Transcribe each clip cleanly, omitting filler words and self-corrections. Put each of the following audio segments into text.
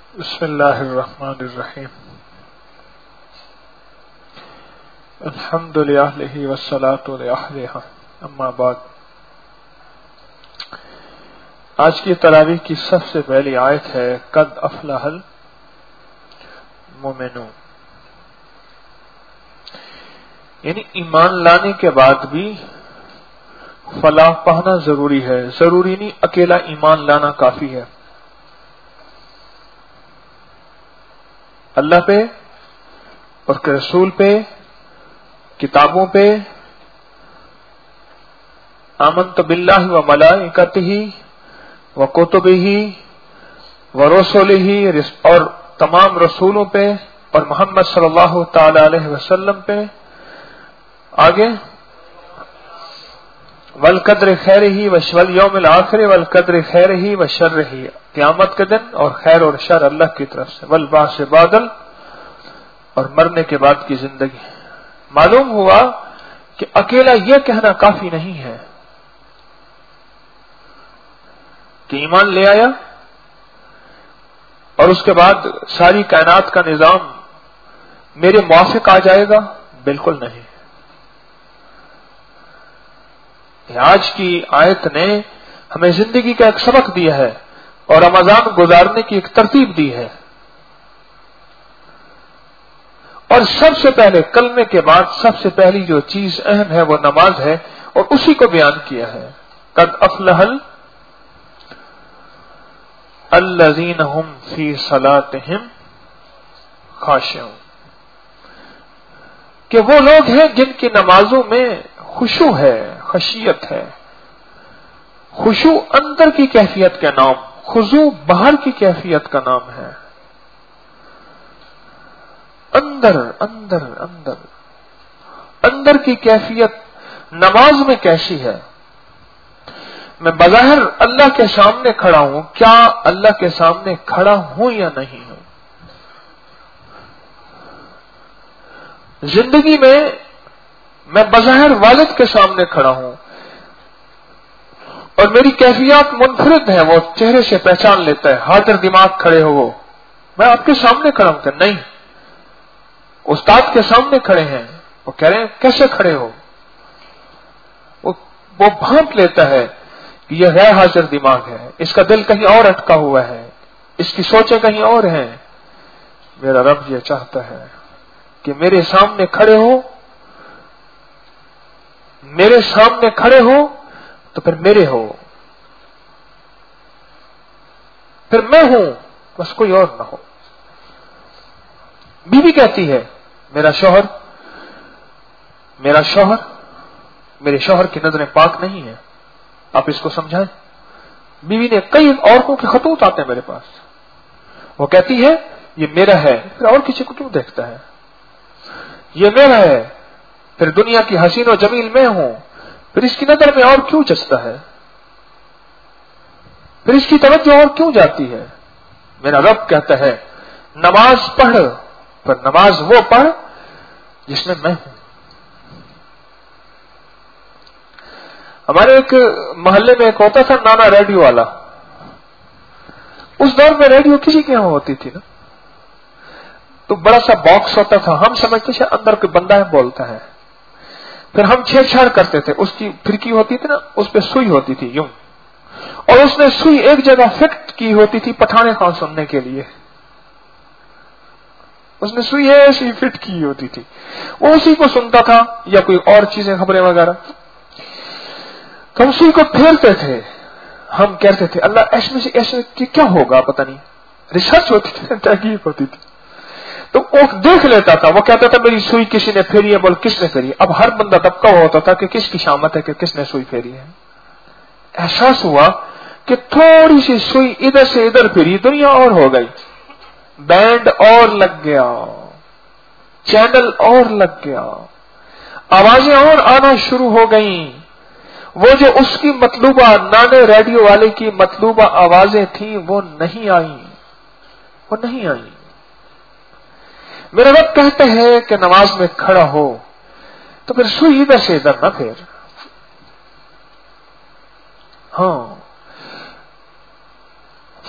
بسم اللہ الرحمن الرحیم الحمد للہ والصلاة لأہلہا اما بعد۔ آج کی تراویح کی سب سے پہلی آیت ہے قد افلح المؤمنون، یعنی ایمان لانے کے بعد بھی فلاح پانا ضروری ہے، ضروری نہیں اکیلا ایمان لانا کافی ہے۔ اللہ پہ اور کے رسول پہ، کتابوں پہ، آمنت باللہ و ملائکتہ و کتبہ و رسلہ، اور تمام رسولوں پہ اور محمد صلی اللہ تعالی علیہ وسلم پہ۔ آگے والقدر خیرہ والیوم الآخر والقدر خیرہ وشرہ، قیامت کے دن اور خیر اور شر اللہ کی طرف سے، والبعث بعد اور مرنے کے بعد کی زندگی۔ معلوم ہوا کہ اکیلا یہ کہنا کافی نہیں ہے کہ ایمان لے آیا اور اس کے بعد ساری کائنات کا نظام میرے موافق آ جائے گا، بالکل نہیں۔ آج کی آیت نے ہمیں زندگی کا ایک سبق دیا ہے اور رمضان گزارنے کی ایک ترتیب دی ہے، اور سب سے پہلے کلمے کے بعد سب سے پہلی جو چیز اہم ہے وہ نماز ہے، اور اسی کو بیان کیا ہے قد افلح الذین هم فی صلاتہم خاشعون، کہ وہ لوگ ہیں جن کی نمازوں میں خشوع ہے، خشیت ہے۔ خشوع اندر کی کیفیت کا نام، خضوع باہر کی کیفیت کا نام ہے۔ اندر اندر اندر اندر کی کیفیت نماز میں کیسی ہے؟ میں بظاہر اللہ کے سامنے کھڑا ہوں، کیا اللہ کے سامنے کھڑا ہوں یا نہیں ہوں؟ زندگی میں بظاہر والد کے سامنے کھڑا ہوں اور میری کیفیات منفرد ہیں، وہ چہرے سے پہچان لیتا ہے، حاضر دماغ کھڑے ہو، وہ میں آپ کے سامنے کھڑا ہوں کہ نہیں؟ استاد کے سامنے کھڑے ہیں، وہ کہہ رہے ہیں کیسے کھڑے ہو؟ وہ بھانپ لیتا ہے کہ یہ غیر حاضر دماغ ہے، اس کا دل کہیں اور اٹکا ہوا ہے، اس کی سوچیں کہیں اور ہیں۔ میرا رب یہ چاہتا ہے کہ میرے سامنے کھڑے ہو، میرے سامنے کھڑے ہو تو پھر میرے ہو، پھر میں ہوں، بس کوئی اور نہ ہو۔ بیوی کہتی ہے میرا شوہر میرے شوہر کی نظریں پاک نہیں ہیں، آپ اس کو سمجھائیں۔ بیوی نے کئی عورتوں کے خطوط آتے ہیں میرے پاس، وہ کہتی ہے یہ میرا ہے، پھر اور کسی کو کیوں دیکھتا ہے؟ یہ میرا ہے، پھر دنیا کی حسین و جمیل میں ہوں، پھر اس کی نظر میں اور کیوں جچتا ہے؟ پھر اس کی توجہ اور کیوں جاتی ہے؟ میرا رب کہتا ہے نماز پڑھ، پر نماز وہ پڑھ جس میں میں ہوں۔ ہمارے ایک محلے میں ایک ہوتا تھا نانا ریڈیو والا، اس دور میں ریڈیو کسی کے یہاں ہوتی تھی نا، تو بڑا سا باکس ہوتا تھا، ہم سمجھتے تھے اندر کوئی بندہ ہے بولتا ہے، پھر ہم چھیڑ چھاڑ کرتے تھے، اس کی پھرکی ہوتی تھی نا، اس پہ سوئی ہوتی تھی یوں، اور اس نے سوئی ایک جگہ فٹ کی ہوتی تھی پٹھانے خان سننے کے لیے، اس نے سوئی ایسی فٹ کی ہوتی تھی، وہ اسی کو سنتا تھا یا کوئی اور چیزیں خبریں وغیرہ، تو ہم سوئی کو پھیرتے تھے، ہم کہتے تھے اللہ ایسے کیا ہوگا، پتہ نہیں، ریسرچ ہوتی تھی، تحقیق ہوتی تھی، تو وہ دیکھ لیتا تھا، وہ کہتا تھا میری سوئی کسی نے پھیری ہے، بول کس نے پھیری ہے؟ اب ہر بندہ دبکا ہوا ہوتا تھا کہ کس کی شامت ہے کہ کس نے سوئی پھیری ہے۔ احساس ہوا کہ تھوڑی سی سوئی ادھر سے ادھر پھیری، دنیا اور ہو گئی، بینڈ اور لگ گیا، چینل اور لگ گیا، آوازیں اور آنا شروع ہو گئیں، وہ جو اس کی مطلوبہ نانے ریڈیو والے کی مطلوبہ آوازیں تھیں وہ نہیں آئیں۔ میرے رب کہتے ہیں کہ نماز میں کھڑا ہو تو پھر سوئی ادھر سے ادھر نہ پھیر۔ ہاں،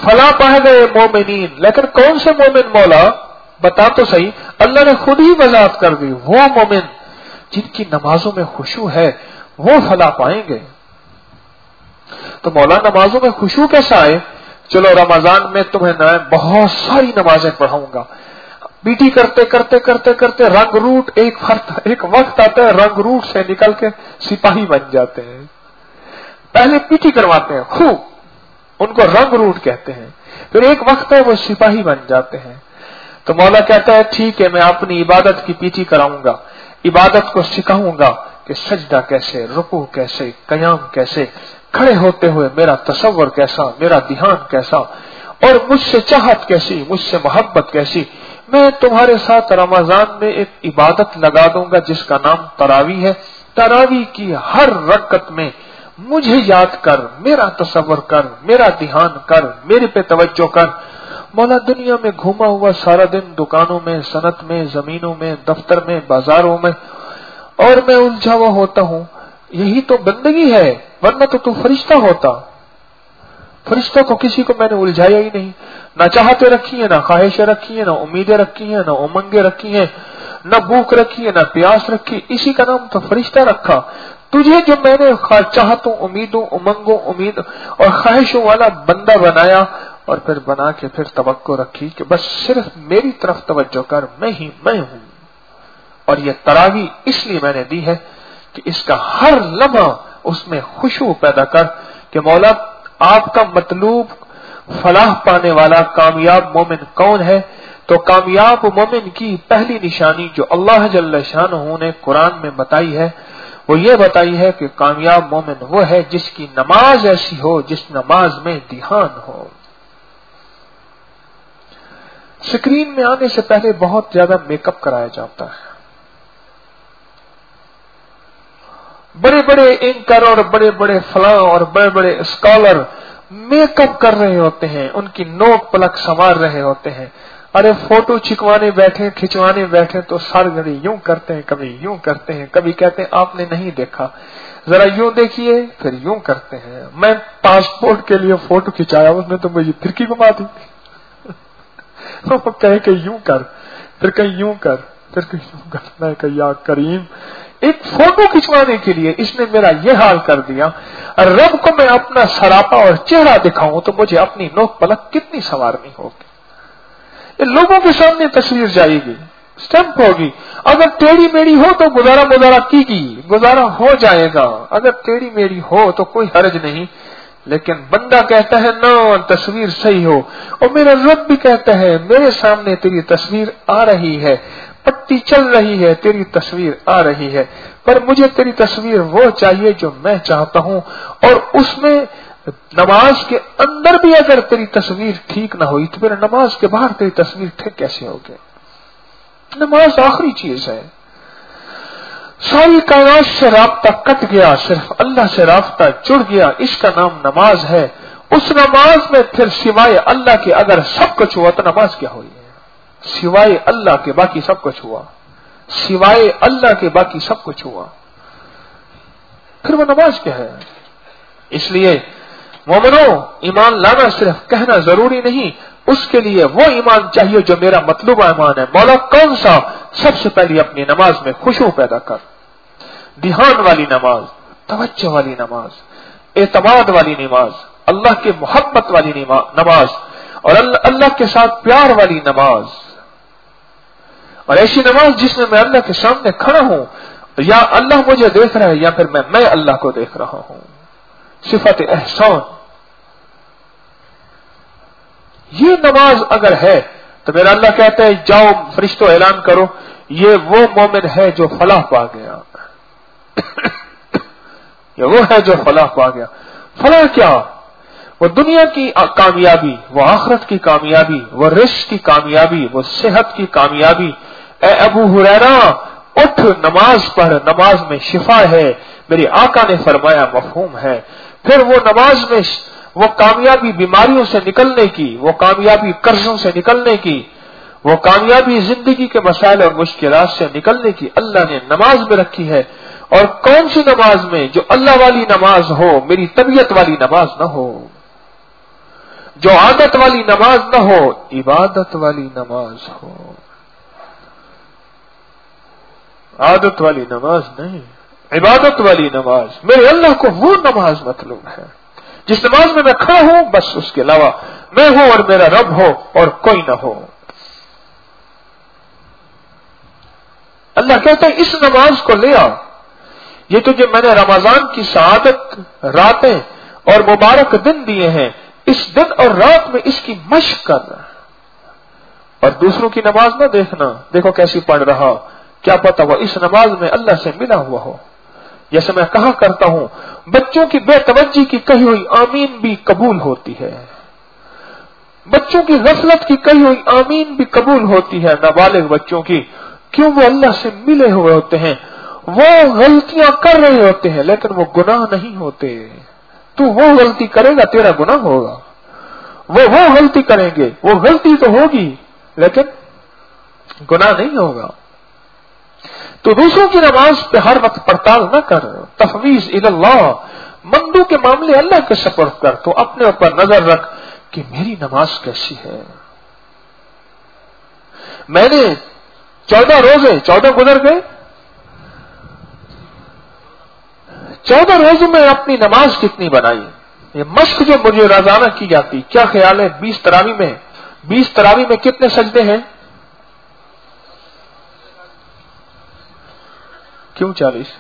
फला पा गए मोमिनीन, लेकिन कौन से मोमिन मौला बता तो सही। अल्लाह ने खुद ही वजाहत कर दी, वो मोमिन जिनकी नमाजों में खुशू है वो फला पाएंगे। तो मौला नमाजों में खुशू कैसा आए? चलो रमजान में तुम्हें बहुत सारी नमाजें पढ़ाऊंगा। पीटी करते करते करते करते रंग रूट एक वक्त आता है रंग रूट से निकल के सिपाही बन जाते हैं। पहले पीटी करवाते हैं खूब, उनको रंग रूट कहते हैं, फिर एक वक्त है वो सिपाही बन जाते हैं। तो मौला कहता है ठीक है, मैं अपनी इबादत की पीटी कराऊंगा, इबादत को सिखाऊंगा कि सजदा कैसे, रुकू कैसे, कयाम कैसे, खड़े होते हुए मेरा तसव्वुर कैसा, मेरा ध्यान कैसा, और मुझसे चाहत कैसी, मुझसे मोहब्बत कैसी। मैं तुम्हारे साथ रमजान में एक इबादत लगा दूंगा जिसका नाम तरावी है। तरावी की हर रकत में मुझे याद कर, मेरा तसव्वुर कर, मेरा ध्यान कर, मेरे पे तवज्जो कर। मौला दुनिया में घूमा हुआ सारा दिन दुकानों में, सनत में, जमीनों में, दफ्तर में, बाजारों में, और मैं उलझा हुआ होता हूं। यही तो बंदगी है, वरना तो तू फरिश्ता होता। फरिश्तों को किसी को मैंने उलझाया ही नहीं। ना चाहते रखी है, ना ख्वाहिशें रखी है, ना उम्मीदें रखी है, ना उमंगे रखी है, ना भूख रखी है, ना प्यास रखी। इसी का नाम तो फरिश्ता रखा। तुझे जो मैंने चाहतों, उम्मीदों, उमंगों, उम्मीद और ख्वाहिशों वाला बंदा बनाया, और फिर बना के फिर तवक्को रखी कि बस सिर्फ मेरी तरफ तवज्जो कर, मैं ही मैं हूं। और ये तरावी इसलिए मैंने दी है कि इसका हर लम्हा उसमें खुशबू पैदा कर कि मौला आपका मतलूब फलाह पाने वाला कामयाब मोमिन कौन है। तो कामयाब मोमिन की पहली निशानी जो अल्लाह जल्ल शानहू ने कुरान में बताई है वो ये बताई है कि कामयाब मोमिन वो है जिसकी नमाज ऐसी हो, जिस नमाज में ध्यान हो। स्क्रीन में आने से पहले बहुत ज्यादा मेकअप कराया जाता है। बड़े बड़े एंकर और बड़े बड़े फलां और बड़े बड़े स्कॉलर मेकअप कर रहे होते हैं, उनकी नोक पलक संवार रहे होते हैं। अरे फोटो खिंचवाने बैठे तो सारी घड़ी यूं करते हैं, कभी यूं करते हैं, कभी कहते हैं आपने नहीं देखा, जरा यूं देखिए, फिर यूं करते हैं। मैं पासपोर्ट के लिए फोटो खिंचाया, उसने तो मुझे फिरकी घुमा दी। वो कहे कि यूं कर, फिर कहीं यूं कर, फिर कहीं यूं कर। मैं कही या करीम, एक फोटो खिंचवाने के लिए इसने मेरा ये हाल कर दिया। रब को मैं अपना सरापा और चेहरा दिखाऊं तो मुझे अपनी नोक पलक कितनी संवारनी होगी। ये लोगों के सामने तस्वीर जाएगी, स्टैंप होगी। अगर टेढ़ी मेढ़ी हो तो गुजारा कीगी, गुजारा हो जाएगा। अगर टेढ़ी मेढ़ी हो तो कोई हर्ज नहीं। लेकिन बंदा कहता है ना तस्वीर सही हो, और मेरा रब भी कहता है मेरे सामने तेरी तस्वीर आ रही है, पट्टी चल रही है, तेरी तस्वीर आ रही है, पर मुझे तेरी तस्वीर वो चाहिए जो मैं चाहता हूं। और उसमें नमाज के अंदर भी अगर तेरी तस्वीर ठीक ना हुई तो फिर नमाज के बाहर तेरी तस्वीर ठीक कैसे होगी? नमाज आखिरी चीज है। सारी कायनात से राब्ता कट गया, सिर्फ अल्लाह से राब्ता जुड़ गया, इसका नाम नमाज है। उस नमाज में फिर सिवाय अल्लाह के अगर सब कुछ हुआ तो नमाज क्या हुई है? सिवाय अल्लाह के बाकी सब कुछ हुआ, सिवाय अल्लाह के बाकी सब कुछ हुआ, फिर वो नमाज क्या है? इसलिए मोमिनो, ईमान लाना सिर्फ कहना जरूरी नहीं, उसके लिए वो ईमान चाहिए जो मेरा मतलूबा ईमान है। मौला कौन सा? सबसे पहले अपनी नमाज में खुशबू पैदा कर, ध्यान वाली नमाज, तवज्जो वाली नमाज, एतमाद वाली नमाज, अल्लाह के मोहब्बत वाली नमाज, और अल्लाह के साथ प्यार वाली नमाज, और ऐसी नमाज जिसमें मैं अल्लाह के सामने खड़ा हूं, या अल्लाह मुझे देख रहा है या फिर मैं अल्लाह को देख रहा हूं। सिफत एहसान, ये नमाज अगर है तो मेरा अल्लाह कहता है जाओ फरिश्तों ऐलान करो ये वो मोमिन है जो फलाह पा गया। ये वो है जो फलाह पा गया। फलाह क्या? वो दुनिया की कामयाबी, वो आखिरत की कामयाबी, वो रिस्क की कामयाबी, वो सेहत की कामयाबी। ए अबू हुरैरा उठ, नमाज पढ़, नमाज में शिफा है, मेरे आका ने फरमाया, मफहूम है। फिर वो नमाज में वो कामयाबी बीमारियों से निकलने की, वो कामयाबी कर्जों से निकलने की, वो कामयाबी जिंदगी के मसाइल और मुश्किलात से निकलने की अल्लाह ने नमाज में रखी है। और कौन सी नमाज में? जो अल्लाह वाली नमाज हो, मेरी तबीयत वाली नमाज ना हो, जो आदत वाली नमाज न हो, इबादत वाली नमाज हो। आदत वाली नमाज नहीं, इबादत वाली नमाज। मेरे अल्लाह को वो नमाज मतलब है जिस नमाज में मैं खड़ा हूं, बस उसके अलावा मैं हूं और मेरा रब हो और कोई ना हो। अल्लाह कहता है इस नमाज को ले आओ, ये तुझे मैंने रमजान की सआदत रातें और मुबारक दिन दिए हैं, इस दिन और रात में इसकी मशक कर। और दूसरों की नमाज ना देखना, देखो कैसी पढ़ रहा, क्या पता वो इस नमाज में अल्लाह से मिला हुआ हो। जैसे मैं कहा करता हूं, बच्चों की बेतवज्जी की कही हुई आमीन भी कबूल होती है, बच्चों की गफलत की कही हुई आमीन भी कबूल होती है, नाबालिग बच्चों की। क्यों? वो अल्लाह से मिले हुए होते हैं, वो गलतियां कर रहे होते हैं लेकिन वो गुनाह नहीं होते। तू वो गलती करेगा तेरा गुनाह होगा, वो गलती करेंगे, वो गलती तो होगी लेकिन गुनाह नहीं होगा। तो दूसरों की नमाज पे हर वक्त पड़ताल न कर, तफवीज इल्लाह, मंदू के मामले अल्लाह के सपुर्द कर। तो अपने ऊपर नजर रख कि मेरी नमाज कैसी है। मैंने 14 रोजे 14 गुजर गए, 14 रोजों में अपनी नमाज कितनी बनाई। ये मश्क जो मुझे रोजाना की जाती, क्या ख्याल है 20 तरावी में कितने सजदे हैं? क्यों 40?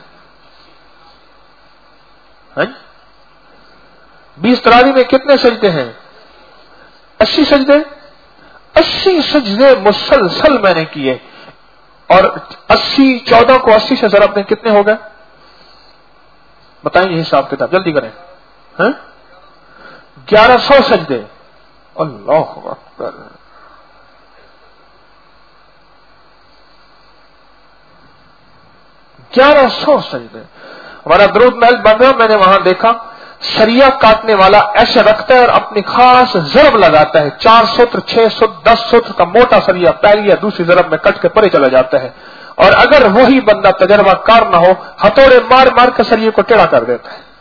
20 तरावी में कितने सजदे हैं? 80 सजदे। 80 सजदे मुसलसल मैंने किए, और 80 14 को 80 से जरा अपने कितने हो गए बताइए, हिसाब किताब जल्दी करें। 1100 सजदे। अल्लाह अकबर। 1100 सजदे। हमारा दरूद महल बन रहा, मैंने वहां देखा सरिया काटने वाला ऐसे रखता है और अपनी खास जरब लगाता है, 4 सूत्र 6 सूत्र 10 सूत्र का मोटा सरिया पहली या दूसरी जरब में कट के परे चला जाता है। और अगर वही बंदा तजर्बाकार ना हो, हथौड़े मार मार के सरिये को टेढ़ा कर देता है।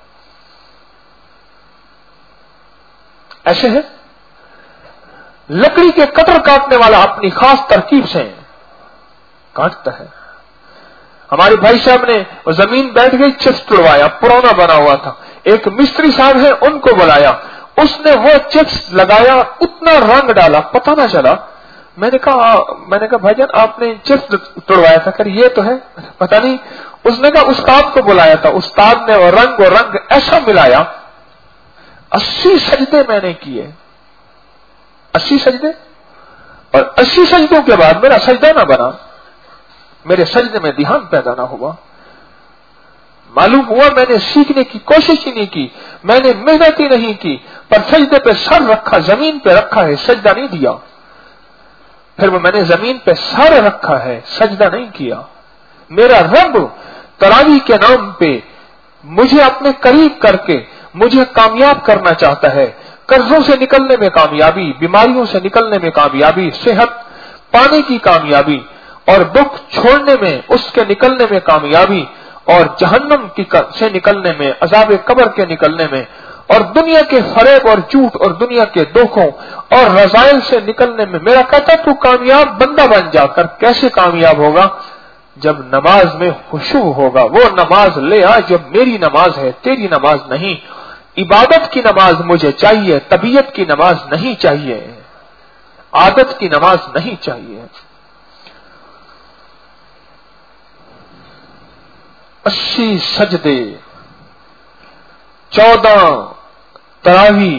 ऐसे है लकड़ी के कटर काटने वाला अपनी खास तरकीब से काटता है। हमारे भाई साहब ने जमीन बैठ गई, चिप्स तुड़वाया, पुराना बना हुआ था। एक मिस्त्री साहब है, उनको बुलाया, उसने वो चिप्स लगाया, उतना रंग डाला, पता ना चला। मैंने कहा भाईजान आपने चिप्स तुड़वाया था, कर ये तो है, पता नहीं। उसने कहा उस्ताद को बुलाया था, उस्ताद ने वो रंग ऐसा मिलाया। 80 सजदे मैंने किए, 80 सजदे। और 80 सजदों के बाद मेरा सजदा ना बना, मेरे सजदे में ध्यान पैदा ना हुआ। मालूम हुआ मैंने सीखने की कोशिश ही नहीं की, मैंने मेहनत ही नहीं की, पर सजदे पे सर रखा, जमीन पे रखा है, सजदा नहीं दिया। फिर वो मैंने जमीन पे सर रखा है, सजदा नहीं किया। मेरा रब तरावी के नाम पे मुझे अपने करीब करके मुझे कामयाब करना चाहता है। कर्जों से निकलने में कामयाबी, बीमारियों से निकलने में कामयाबी, सेहत पाने की कामयाबी, और दुख छोड़ने में, उसके निकलने में कामयाबी, और जहन्नम से निकलने में, अजाब कब्र के निकलने में, और दुनिया के फरेब और झूठ और दुनिया के दुखों और रजाइल से निकलने में। मेरा कहता तू कामयाब बंदा बन जाकर कैसे कामयाब होगा? जब नमाज में खुशू होगा। वो नमाज ले आ जो मेरी नमाज है, तेरी नमाज नहीं। इबादत की नमाज मुझे चाहिए, तबीयत की नमाज नहीं चाहिए, आदत की नमाज नहीं चाहिए। 80 सजदे, 14 तरावी,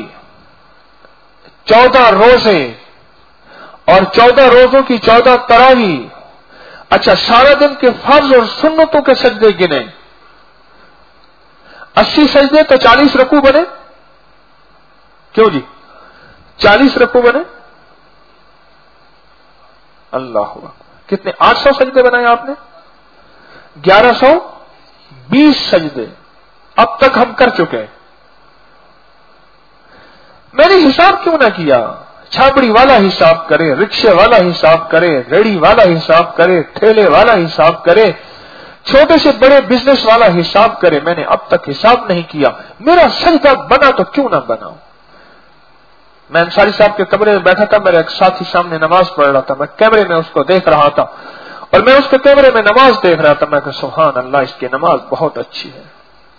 14 रोजे, और 14 रोजों की 14 तरावी। अच्छा, सारा दिन के फर्ज और सुन्नतों के सजदे गिने। 80 सजदे तो 40 रकू बने। क्यों जी? 40 रकू बने। अल्लाह हुआ, कितने 800 सजदे बनाए आपने? 1120 सजदे अब तक हम कर चुके हैं। मैंने हिसाब क्यों ना किया? छाबड़ी वाला हिसाब करे, रिक्शे वाला हिसाब करे, रेड़ी वाला हिसाब करे, ठेले वाला हिसाब करे, छोटे से बड़े बिजनेस वाला हिसाब करे। मैंने अब तक हिसाब नहीं किया। मेरा सजदा बना तो क्यों ना बनाऊं? मैं अंसारी साहब के कमरे में बैठा था, मेरा एक साथी सामने नमाज पढ़ रहा था, मैं कैमरे में उसको देख रहा था और मैं उसके कैमरे में नमाज देख रहा था। मैं कहा सुभान अल्लाह, इसकी नमाज बहुत अच्छी है।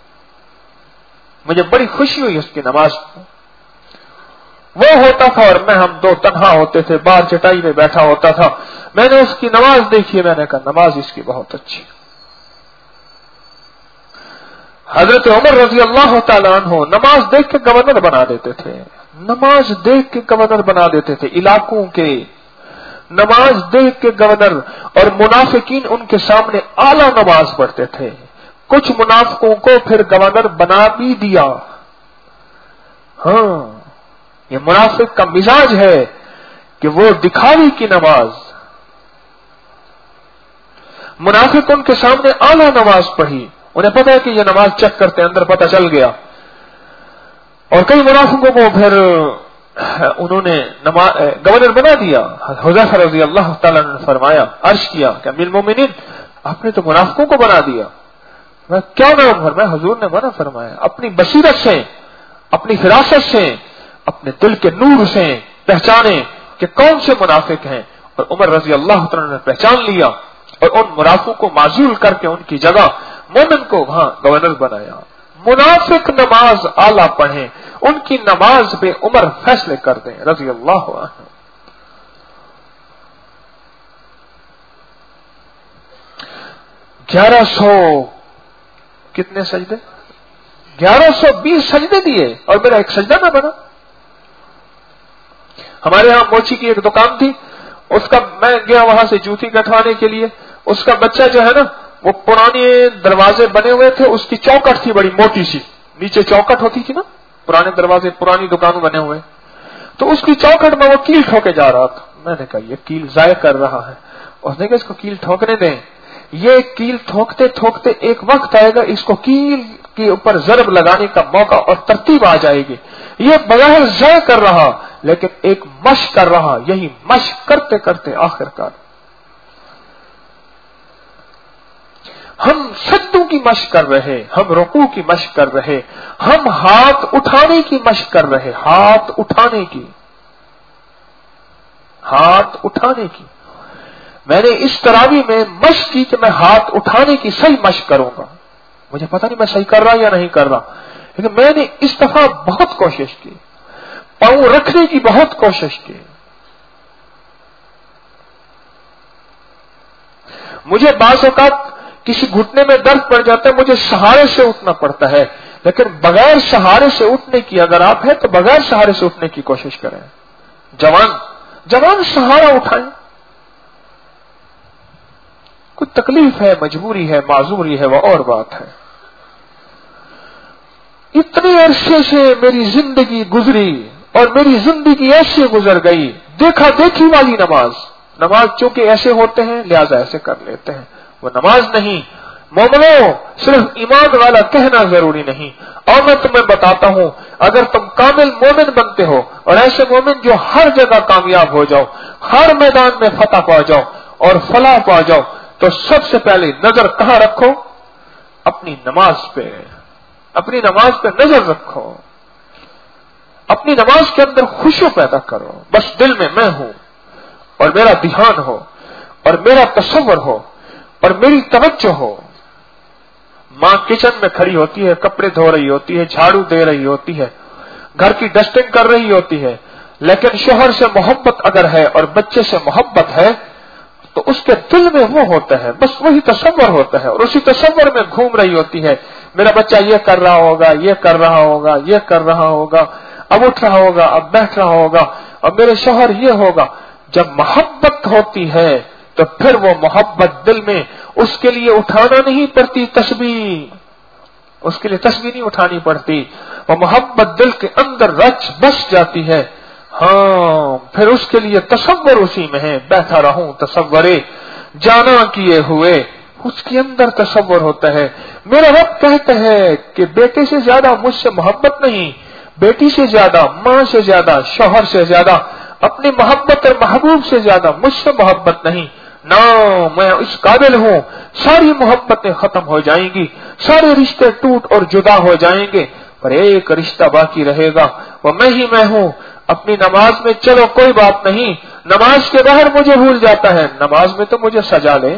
मुझे बड़ी खुशी हुई उसकी नमाज को। वो होता था और मैं, हम दो तन्हा होते थे, बाहर चटाई में बैठा होता था। मैंने उसकी नमाज देखी, मैंने कहा नमाज इसकी बहुत अच्छी। हजरत उमर रजी अल्लाह तआला अन्हु नमाज देख के गवर्नर बना देते थे, नमाज देख के गवर्नर बना देते थे इलाकों के, नमाज देख के गवर्नर। और मुनाफिकीन उनके सामने आला नमाज पढ़ते थे। कुछ मुनाफिकों को फिर गवर्नर बना भी दिया। हाँ, ये मुनाफिक का मिजाज है कि वो दिखावी की नमाज। मुनाफिक उनके सामने आला नमाज पढ़ी, उन्हें पता है कि ये नमाज चेक करते अंदर पता चल गया। और कई मुनाफिकों को फिर उन्होंने गवर्नर बना दिया। हुज़ैफा रज़ी अल्लाह तआला ने फरमाया, अर्ज किया कि अमीरुल मोमिनीन, आपने तो मुनाफिकों को बना दिया। मैं क्या नाम फरमाया? हुजूर ने मना फरमाया, अपनी बसीरत से, अपनी फिरासत से, अपने दिल के नूर से पहचाने कि कौन से मुनाफिक हैं। और उमर रजी अल्लाह तआला ने पहचान लिया और उन मुनाफिकों को माजूल करके उनकी जगह मोमिन को वहां गवर्नर बनाया। मुनाफिक नमाज आला पढ़े, उनकी नमाज पे उमर फैसले कर दें रजी अल्लाह अन्हु। 1100 कितने सजदे? 1120 सजदे दिए और मेरा एक सजदा ना बना। हमारे यहां मोची की एक दुकान थी, उसका मैं गया वहां से जूती कटवाने के लिए। उसका बच्चा जो है ना, वो पुराने दरवाजे बने हुए थे, उसकी चौकट थी बड़ी मोटी सी, नीचे चौकट होती थी ना, पुराने दरवाजे पुरानी दुकानों बने हुए, तो उसकी चौकट में वो कील ठोके जा रहा था। मैंने कहा ये कील जाय कर रहा है। उसने कहा इसको कील ठोकने दें, ये कील ठोकते ठोकते एक वक्त आएगा, इसको कील के ऊपर जरब लगाने का मौका और तरतीब आ जाएगी। ये बगैर जाय कर रहा, लेकिन एक मश्क कर रहा। यही मश्क करते करते आखिरकार हम सज्दों की मश्क कर रहे, हम रुकू की मश्क कर रहे, हम हाथ उठाने की मश्क कर रहे, हाथ उठाने की, हाथ उठाने की। मैंने इस तरावी में मश्क की कि मैं हाथ उठाने की सही मश्क करूंगा। मुझे पता नहीं मैं सही कर रहा या नहीं कर रहा, लेकिन मैंने इस दफा बहुत कोशिश की, पांव रखने की बहुत कोशिश की। मुझे बाज़ औक़ात किसी घुटने में दर्द पड़ जाता है, मुझे सहारे से उठना पड़ता है, लेकिन बगैर सहारे से उठने की अगर आप है तो बगैर सहारे से उठने की कोशिश करें। जवान सहारा उठाएं। कुछ तकलीफ है, मजबूरी है, माजूरी है, वो और बात है। इतने अरसे से मेरी जिंदगी गुजरी और मेरी जिंदगी ऐसे गुजर गई, देखा देखी वाली नमाज चूंकि ऐसे होते हैं लिहाजा ऐसे कर लेते हैं, वो नमाज नहीं। मोमिनो, सिर्फ ईमान वाला कहना जरूरी नहीं। और मैं तुम्हें बताता हूं, अगर तुम कामिल मोमिन बनते हो और ऐसे मोमिन जो हर जगह कामयाब हो जाओ, हर मैदान में फतह पा जाओ और फलाह पा जाओ, तो सबसे पहले नजर कहां रखो? अपनी नमाज पे। अपनी नमाज पे नजर रखो, अपनी नमाज के अंदर खुशू पैदा करो। बस दिल में मैं हूं और मेरा ध्यान हो और मेरा तसव्वुर हो और मेरी तवज्जो हो। मां किचन में खड़ी होती है, कपड़े धो रही होती है, झाड़ू दे रही होती है, घर की डस्टिंग कर रही होती है, लेकिन शोहर से मोहब्बत अगर है और बच्चे से मोहब्बत है तो उसके दिल में वो होता है, बस वही तसव्वुर होता है और उसी तसव्वुर में घूम रही होती है। मेरा बच्चा ये कर रहा होगा, ये कर रहा होगा, ये कर रहा होगा, अब उठ रहा होगा, अब बैठ रहा होगा, अब मेरे शोहर ये होगा। जब मोहब्बत होती है तो फिर वो मोहब्बत दिल में, उसके लिए उठाना नहीं पड़ती तस्बीह, उसके लिए तस्बीह नहीं उठानी पड़ती, वो मोहब्बत दिल के अंदर रच बस जाती है। हाँ, फिर उसके लिए तसव्वुर उसी में है। बैठा रहूं तसव्वुरे जाना किए हुए, उसके अंदर तसव्वुर होता है। मेरा रब कहता है कि बेटे से ज्यादा मुझसे मोहब्बत नहीं, बेटी से ज्यादा, मां से ज्यादा, शौहर से ज्यादा, अपनी मोहब्बत और महबूब से ज्यादा मुझसे मोहब्बत नहीं ना। मैं इस काबिल हूं, सारी मोहब्बतें खत्म हो जाएंगी, सारे रिश्ते टूट और जुदा हो जाएंगे, पर एक रिश्ता बाकी रहेगा, वो मैं ही मैं हूं। اپنی نماز میں چلو کوئی بات نہیں، نماز کے باہر مجھے بھول جاتا ہے، نماز میں تو مجھے سجا لے،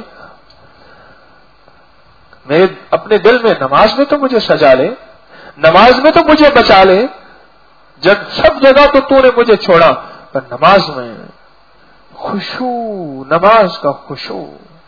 میرے اپنے دل میں نماز میں تو مجھے سجا لے، نماز میں تو مجھے بچا لے، جب سب جگہ تو نے مجھے چھوڑا، پر نماز میں خشوع، نماز کا خشوع.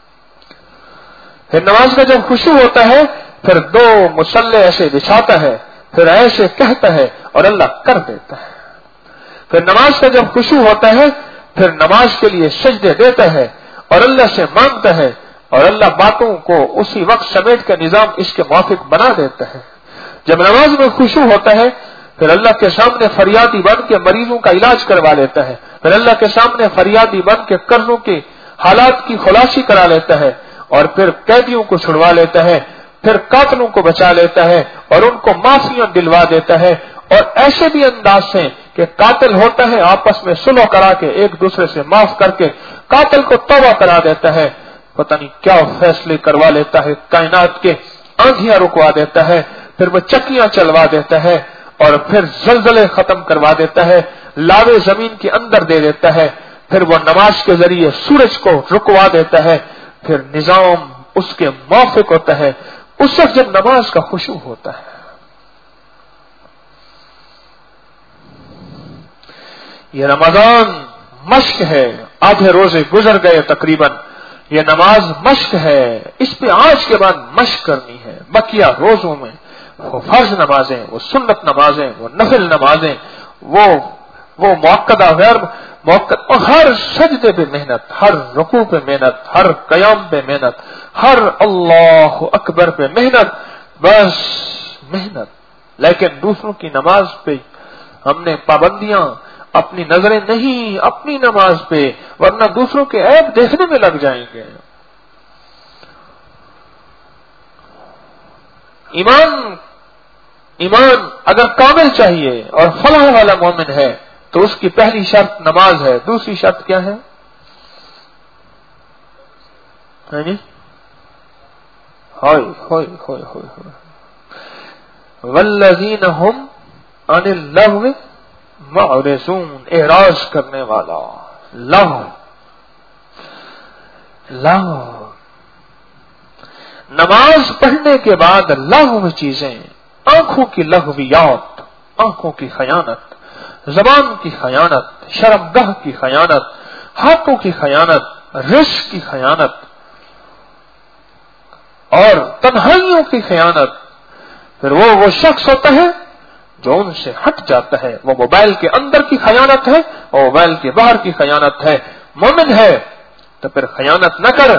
پھر نماز کا جب خشوع ہوتا ہے پھر دو مصلے ایسے بچھاتا ہے، پھر ایسے کہتا ہے اور اللہ کر دیتا ہے. پھر نماز کا جب خشوع ہوتا ہے پھر نماز کے لیے سجدے دیتا ہے اور اللہ سے مانگتا ہے اور اللہ باتوں کو اسی وقت سمیٹ کا نظام اس کے موافق بنا دیتا ہے. جب نماز میں خشوع ہوتا ہے پھر اللہ کے سامنے فریادی بن کے مریضوں کا علاج کروا لیتا ہے، پھر اللہ کے سامنے فریادی بن کے قرضوں کے حالات کی خلاصی کرا لیتا ہے اور پھر قیدیوں کو چھڑوا لیتا ہے، پھر قاتلوں کو بچا لیتا ہے اور ان کو معافیاں دلوا دیتا ہے. اور ایسے بھی انداز سے کہ قاتل ہوتا ہے آپس میں صلح کرا کے ایک دوسرے سے معاف کر کے قاتل کو توبہ کرا دیتا ہے، پتہ نہیں کیا فیصلے کروا لیتا ہے، کائنات کے آندھیاں رکوا دیتا ہے، پھر وہ چکیاں چلوا دیتا ہے اور پھر زلزلے ختم کروا دیتا ہے، لاوے زمین کے اندر دے دیتا ہے، پھر وہ نماز کے ذریعے سورج کو رکوا دیتا ہے، پھر نظام اس کے موافق ہوتا ہے. اس وقت جب نماز کا خشوع ہوتا ہے. یہ رمضان مشق ہے، آدھے روزے گزر گئے تقریباً، یہ نماز مشق ہے، اس پہ آج کے بعد مشق کرنی ہے. بقیہ روزوں میں وہ فرض نمازیں، وہ سنت نمازیں، وہ نفل نمازیں، وہ موقدہ غیر موقع، اور ہر سجدے پہ محنت، ہر رکوع پہ محنت، ہر قیام پہ محنت، ہر اللہ اکبر پہ محنت، بس محنت. لیکن دوسروں کی نماز پہ ہم نے پابندیاں، اپنی نظریں نہیں اپنی نماز پہ، ورنہ دوسروں کے عیب دیکھنے میں لگ جائیں گے. ایمان اگر کامل چاہیے اور فلاح والا مومن ہے تو اس کی پہلی شرط نماز ہے. دوسری شرط کیا ہے؟ والذین هم عن اللغو معرضون، اعراض کرنے والا. لغو نماز پڑھنے کے بعد لغو چیزیں، آنکھوں کی لغویات، آنکھوں کی خیانت، زبان کی خیانت، شرمگاہ کی خیانت، ہاتھوں کی خیانت، رزق کی خیانت اور تنہائیوں کی خیانت. پھر وہ شخص ہوتا ہے جو ان سے ہٹ جاتا ہے. وہ موبائل کے اندر کی خیانت ہے اور موبائل کے باہر کی خیانت ہے. مومن ہے تو پھر خیانت نہ کر،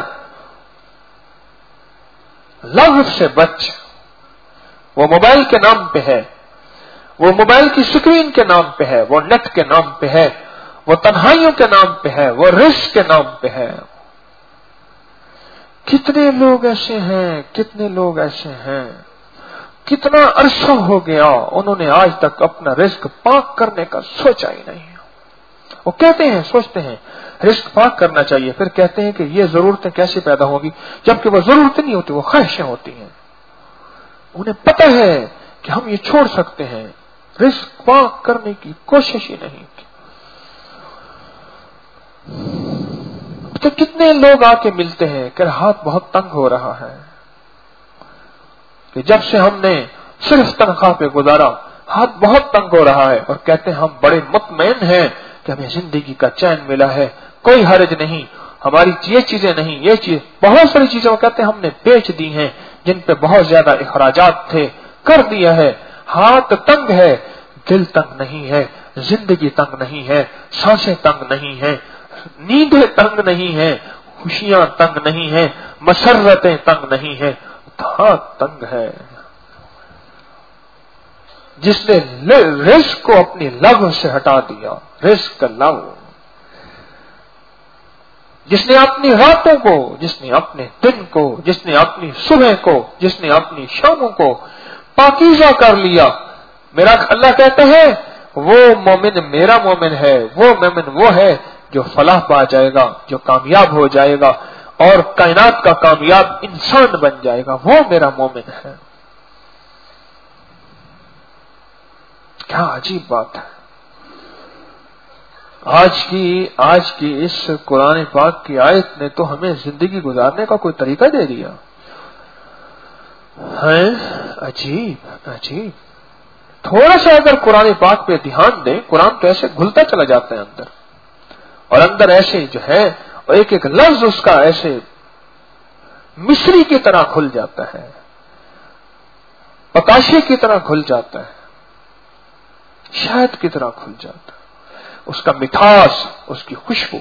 لغو سے بچ. وہ موبائل کے نام پہ ہے، وہ موبائل کی سکرین کے نام پہ ہے، وہ نیٹ کے نام پہ ہے، وہ تنہائیوں کے نام پہ ہے، وہ رزق کے نام پہ ہے. کتنے لوگ ایسے ہیں، کتنے لوگ ایسے ہیں، کتنا عرصہ ہو گیا انہوں نے آج تک اپنا رزق پاک کرنے کا سوچا ہی نہیں. وہ کہتے ہیں، سوچتے ہیں رزق پاک کرنا چاہیے، پھر کہتے ہیں کہ یہ ضرورتیں کیسے پیدا ہوگی، جبکہ وہ ضرورتیں نہیں ہوتی، وہ خواہشیں ہوتی ہیں. انہیں پتہ ہے کہ ہم یہ چھوڑ سکتے ہیں، رزق پاک کرنے کی کوشش ہی نہیں کی. تو کتنے لوگ آ کے ملتے ہیں کہ ہاتھ بہت تنگ ہو رہا ہے، کہ جب سے ہم نے صرف تنخواہ پہ گزارا ہاتھ بہت تنگ ہو رہا ہے، اور کہتے ہیں ہم بڑے مطمئن ہیں کہ ہمیں زندگی کا چین ملا ہے، کوئی حرج نہیں، ہماری یہ چیزیں نہیں، یہ چیز، بہت ساری چیزیں وہ کہتے ہیں ہم نے بیچ دی ہیں جن پہ بہت زیادہ اخراجات تھے، کر دیا ہے. ہاتھ تنگ ہے، دل تنگ نہیں ہے، زندگی تنگ نہیں ہے، سانسیں تنگ نہیں ہیں، نیندیں تنگ نہیں ہیں، خوشیاں تنگ نہیں ہیں، مسرتیں تنگ نہیں ہیں، ہاتھ تنگ ہے. جس نے رزق کو اپنی لغو سے ہٹا دیا، رزق کا لغو، جس نے اپنی راتوں کو، جس نے اپنے دن کو، جس نے اپنی صبح کو، جس نے اپنی شاموں کو پاکیزہ کر لیا. میرا اللہ کہتا ہے وہ مومن میرا مومن ہے، وہ مومن وہ ہے جو فلاح پا جائے گا، جو کامیاب ہو جائے گا اور کائنات کا کامیاب انسان بن جائے گا، وہ میرا مومن ہے. کیا عجیب بات ہے. آج کی اس قرآن پاک کی آیت نے تو ہمیں زندگی گزارنے کا کوئی طریقہ دے دیا ہے. عجیب. تھوڑا سا اگر قرآن پاک پہ دھیان دیں، قرآن تو ایسے گھلتا چلا جاتا ہے اندر، اور اندر ایسے جو ہے اور ایک ایک لفظ اس کا ایسے مصری کی طرح کھل جاتا ہے، پتاشے کی طرح کھل جاتا ہے، شہد کی طرح کھل جاتا ہے، اس کا مٹھاس، اس کی خوشبو.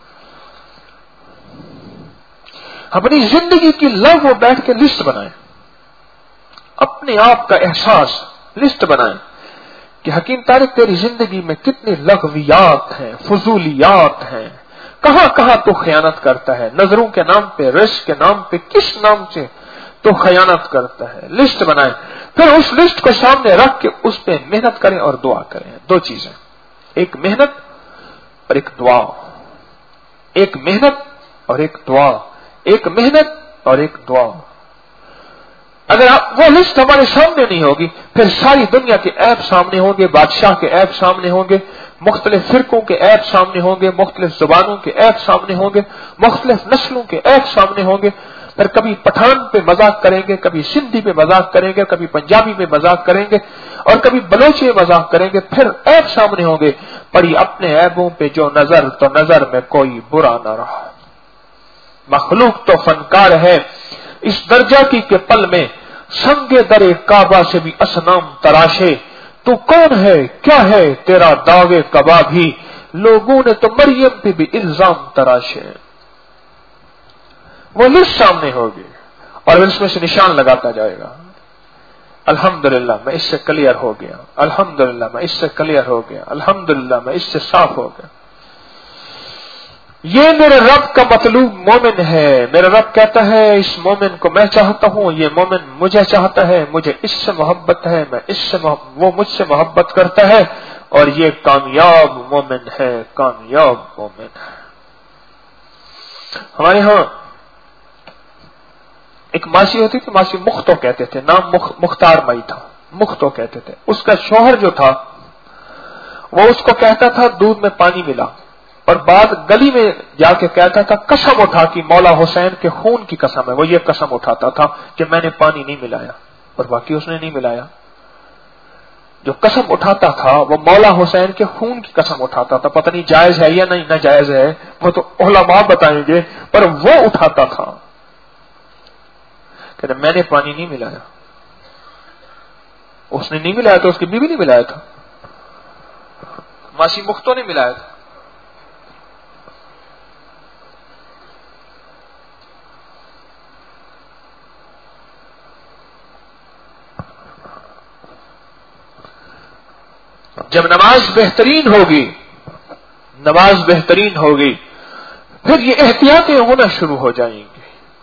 اپنی زندگی کی لو بیٹھ کے لسٹ بنائیں، اپنے آپ کا احساس لسٹ بنائیں کہ حکیم طارق تیری زندگی میں کتنی لغویات ہیں، فضولیات ہیں، کہاں کہاں تو خیانت کرتا ہے، نظروں کے نام پہ، رزق کے نام پہ، کس نام سے تو خیانت کرتا ہے. لسٹ بنائیں، پھر اس لسٹ کو سامنے رکھ کے اس پہ محنت کریں اور دعا کریں. دو چیزیں، ایک محنت اور ایک دعا. ایک محنت اور ایک دعا. ایک محنت اور ایک دعا. اگر وہ لسٹ ہمارے سامنے نہیں ہوگی، پھر ساری دنیا کے عیب سامنے ہوں گے، بادشاہ کے عیب سامنے ہوں گے، مختلف فرقوں کے عیب سامنے ہوں گے، مختلف زبانوں کے عیب سامنے ہوں گے، مختلف نسلوں کے عیب سامنے ہوں گے. پھر کبھی پٹھان پہ مذاق کریں گے، کبھی سندھی پہ مذاق کریں گے، کبھی پنجابی میں مذاق کریں گے، اور کبھی بلوچی میں مذاق کریں گے. پھر عیب سامنے ہوں گے، پڑی اپنے عیبوں پہ جو نظر تو نظر میں کوئی برا نہ رہا. مخلوق تو فنکار ہے اس درجہ کی کہ پل میں سنگ در کعبہ سے بھی اصنام تراشے. تو کون ہے، کیا ہے تیرا داغے کبا بھی، لوگوں نے تو مریم پہ بھی الزام تراشے. وہ لسٹ سامنے ہوگی اور اس میں سے نشان لگاتا جائے گا. الحمدللہ میں اس سے کلیئر ہو گیا، الحمدللہ میں اس سے کلیئر ہو گیا، الحمدللہ میں اس سے صاف ہو گیا. یہ میرے رب کا مطلوب مومن ہے. میرا رب کہتا ہے اس مومن کو میں چاہتا ہوں، یہ مومن مجھے چاہتا ہے، مجھے اس سے محبت ہے، میں اس سے وہ مجھ سے محبت کرتا ہے، اور یہ کامیاب مومن ہے، کامیاب مومن ہے. ہمارے ہاں ایک ماسی ہوتی تھی، ماسی مختو کہتے تھے، نام مختار مائی تھا، مختو کہتے تھے. اس کا شوہر جو تھا وہ اس کو کہتا تھا دودھ میں پانی ملا، اور بعد گلی میں جا کے کہتا تھا قسم اٹھا کہ مولا حسین کے خون کی قسم ہے. وہ یہ قسم اٹھاتا تھا کہ میں نے پانی نہیں ملایا، اور باقی اس نے نہیں ملایا. جو قسم اٹھاتا تھا وہ مولا حسین کے خون کی قسم اٹھاتا تھا. پتہ نہیں جائز ہے یا نہیں ناجائز ہے، وہ تو علماء بتائیں گے، پر وہ اٹھاتا تھا کہ میں نے پانی نہیں ملایا. اس نے نہیں ملایا تو اس کی بیوی نہیں ملایا تھا، ماسی مختو نے ملایا تھا. جب نماز بہترین ہوگی، نماز بہترین ہوگی، پھر یہ احتیاطیں ہونا شروع ہو جائیں گی.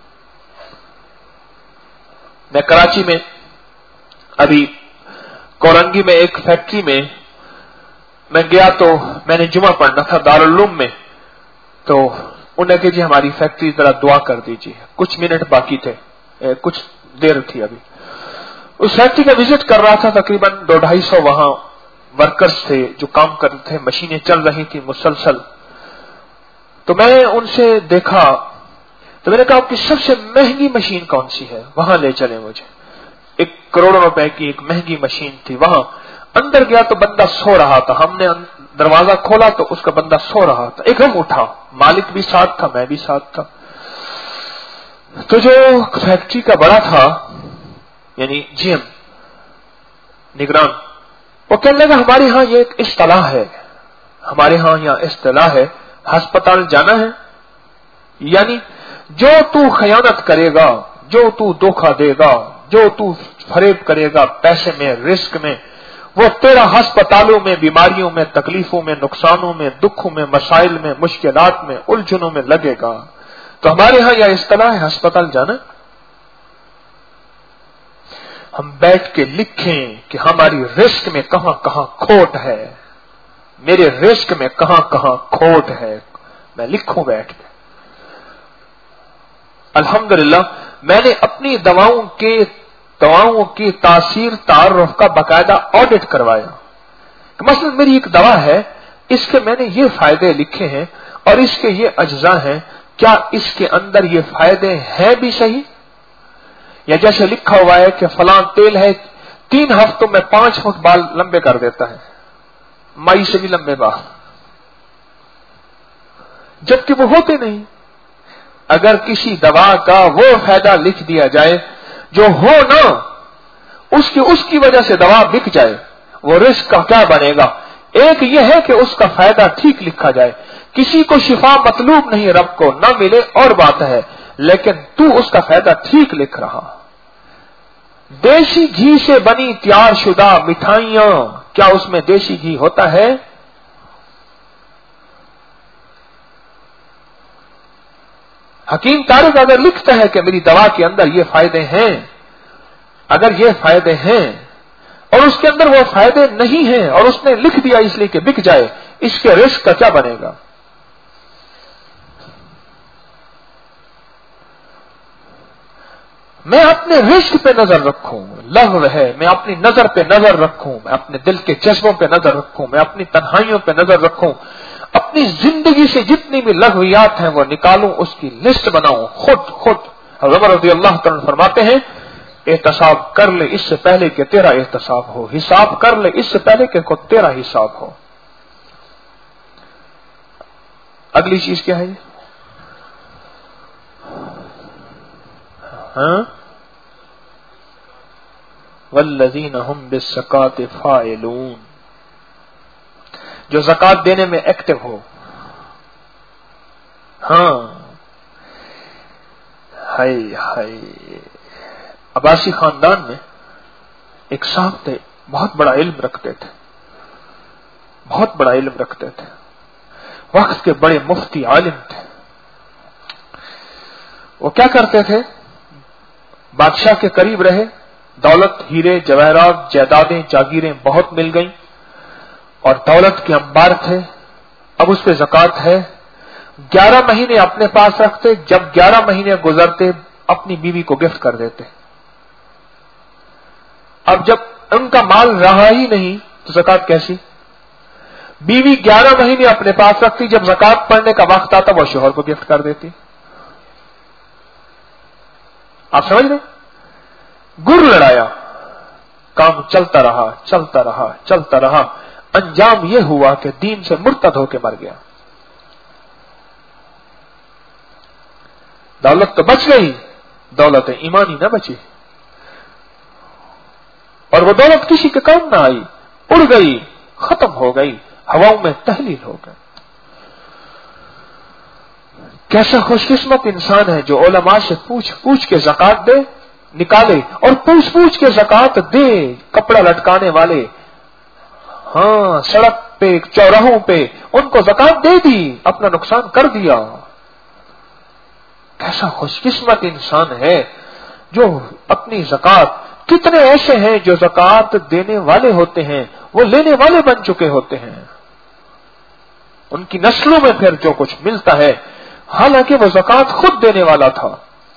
میں کراچی میں ابھی کورنگی میں ایک فیکٹری میں میں گیا تو میں نے جمعہ پڑھنا تھا دارالعلوم میں. تو انہوں نے کہ جی ہماری فیکٹری ذرا دعا کر دیجیے. کچھ منٹ باقی تھے، کچھ دیر تھی ابھی. اس فیکٹری کا وزٹ کر رہا تھا، تقریباً 200-250 وہاں ورکرز تھے جو کام کرتے تھے، مشینیں چل رہی تھی مسلسل. تو میں ان سے دیکھا تو میں نے کہا آپ کی سب سے مہنگی مشین کون سی ہے، وہاں لے چلیں مجھے. 1 کروڑ روپے کی ایک مہنگی مشین تھی. وہاں اندر گیا تو بندہ سو رہا تھا. ہم نے دروازہ کھولا تو اس کا بندہ سو رہا تھا. ایک دم اٹھا، مالک بھی ساتھ تھا، میں بھی ساتھ تھا. تو جو فیکٹری کا بڑا تھا یعنی جی ایم نگران، وہ کہنے لگا ہمارے ہاں یہ ایک اصطلاح ہے، ہمارے ہاں یہاں اصطلاح ہے ہسپتال جانا ہے، یعنی جو تو خیانت کرے گا، جو تو دھوکہ دے گا، جو تو فریب کرے گا پیسے میں، رزق میں، وہ تیرا ہسپتالوں میں، بیماریوں میں، تکلیفوں میں، نقصانوں میں، دکھوں میں، مسائل میں، مشکلات میں، الجھنوں میں لگے گا. تو ہمارے ہاں یہ اصطلاح ہے ہسپتال جانا. ہم بیٹھ کے لکھیں کہ ہماری رزق میں کہاں کہاں کھوٹ ہے، میرے رزق میں کہاں کہاں کھوٹ ہے. میں لکھوں بیٹھ کے. الحمدللہ میں نے اپنی دواؤں کی تاثیر تعارف کا باقاعدہ آڈٹ کروایا. مثلا میری ایک دوا ہے इसके मैंने ये फायदे लिखे हैं और इसके ये अज्जा हैं, क्या इसके अंदर ये फायदे हैं भी सही? या जैसे लिखा हुआ है कि फलां तेल है 3 हफ्तों में 5 फुट बाल लंबे कर देता है, माई से भी लंबे बाल, जबकि वो होते नहीं। अगर किसी दवा का वो फायदा लिख दिया जाए जो हो ना, उसकी वजह से दवा बिक जाए, वो रिस्क का क्या बनेगा? एक ये है कि उसका फायदा ठीक लिखा जाए, किसी को शिफा मतलूब नहीं, रब को न मिले और बात है, लेकिन तू उसका फायदा ठीक लिख रहा। देसी घी से बनी तैयार शुदा मिठाइयां, क्या उसमें देसी घी होता है? हकीम तारिक अगर लिखता है कि मेरी दवा के अंदर ये फायदे हैं, अगर ये फायदे हैं और उसके अंदर वो फायदे नहीं हैं और उसने लिख दिया इसलिए कि बिक जाए, इसके रिस्क का क्या बनेगा? मैं अपने रिस्क पे नजर रखूं, लहव है, मैं अपनी नजर पे नजर रखूं, मैं अपने दिल के जज्बों पे नजर रखूं, मैं अपनी तन्हाइयों पे नजर रखूं, अपनी जिंदगी से जितनी भी लघवियात हैं वो निकालूं, उसकी लिस्ट बनाऊं खुद। उमर रज़ियल्लाहु तआला फरमाते हैं, एहतसाब कर ले इससे पहले कि तेरा एहतसाब हो, हिसाब कर ले इससे पहले कि तेरा हिसाब हो। अगली चीज क्या है? वल्लज़ीना हुम बिस्सकाति फाइलून, जो ज़कात देने में एक्टिव हो। हाय हाय, अब्बासी खानदान में एक साहब थे, बहुत बड़ा इल्म रखते थे, बहुत बड़ा इल्म रखते थे, वक्त के बड़े मुफ्ती आलिम थे। वो क्या करते थे? बादशाह के करीब रहे, दौलत, हीरे जवाहरात, जायदादें, जागीरें बहुत मिल गईं और दौलत के अंबार थे। अब उस पे ज़कात है। 11 महीने अपने पास रखते, जब 11 महीने गुजरते अपनी बीवी को गिफ्ट कर देते। अब जब उनका माल रहा ही नहीं तो ज़कात कैसी? बीवी 11 महीने अपने पास रखती, जब ज़कात पड़ने का वक्त आता वो शोहर को गिफ्ट कर देती। आप समझ रहे? गुर लड़ाया, काम चलता रहा, अंजाम यह हुआ कि दीन से मुर्तद होकर मर गया। दौलत तो बच गई, दौलत ईमानी न बची, और वो दौलत किसी के काम ना आई, उड़ गई, खत्म हो गई, हवाओं में तहलील हो गई। कैसा खुशकिस्मत इंसान है जो उलमा से पूछ के ज़कात दे, निकाले, और पूछ के ज़कात दे। कपड़ा लटकाने वाले, सड़क पे, चौराहों पे उनको ज़कात दे दी, अपना नुकसान कर दिया। कैसा खुशकिस्मत इंसान है जो अपनी ज़कात, कितने ऐसे हैं जो ज़कात देने वाले होते हैं, वो लेने वाले बन चुके होते हैं। उनकी नस्लों में फिर जो कुछ मिलता है, हालांकि वो ज़कात खुद देने वाला था,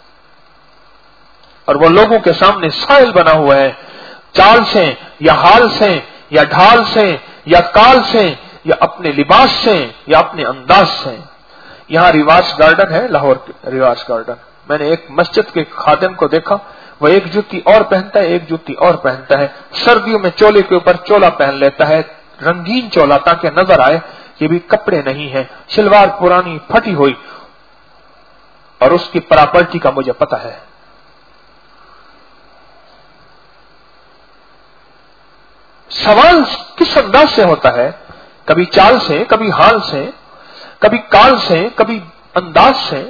और वो लोगों के सामने साइल बना हुआ है, चाल से या हाल से या ढाल से या काल से या अपने लिबास से या अपने अंदाज से। यहां रिवाज गार्डन है, लाहौर रिवाज गार्डन। मैंने एक मस्जिद के खादिम को देखा, वो एक जूती और पहनता है, एक जूती और पहनता है। सर्दियों में चोले के ऊपर चोला पहन लेता है, रंगीन चोला, ताकि नजर आए ये भी कपड़े नहीं है। सलवार पुरानी फटी हुई, और उसकी प्रॉपर्टी का मुझे पता है। सवाल किस अंदाज से होता है? कभी चाल से, कभी हाल से, कभी काल से, कभी अंदाज से,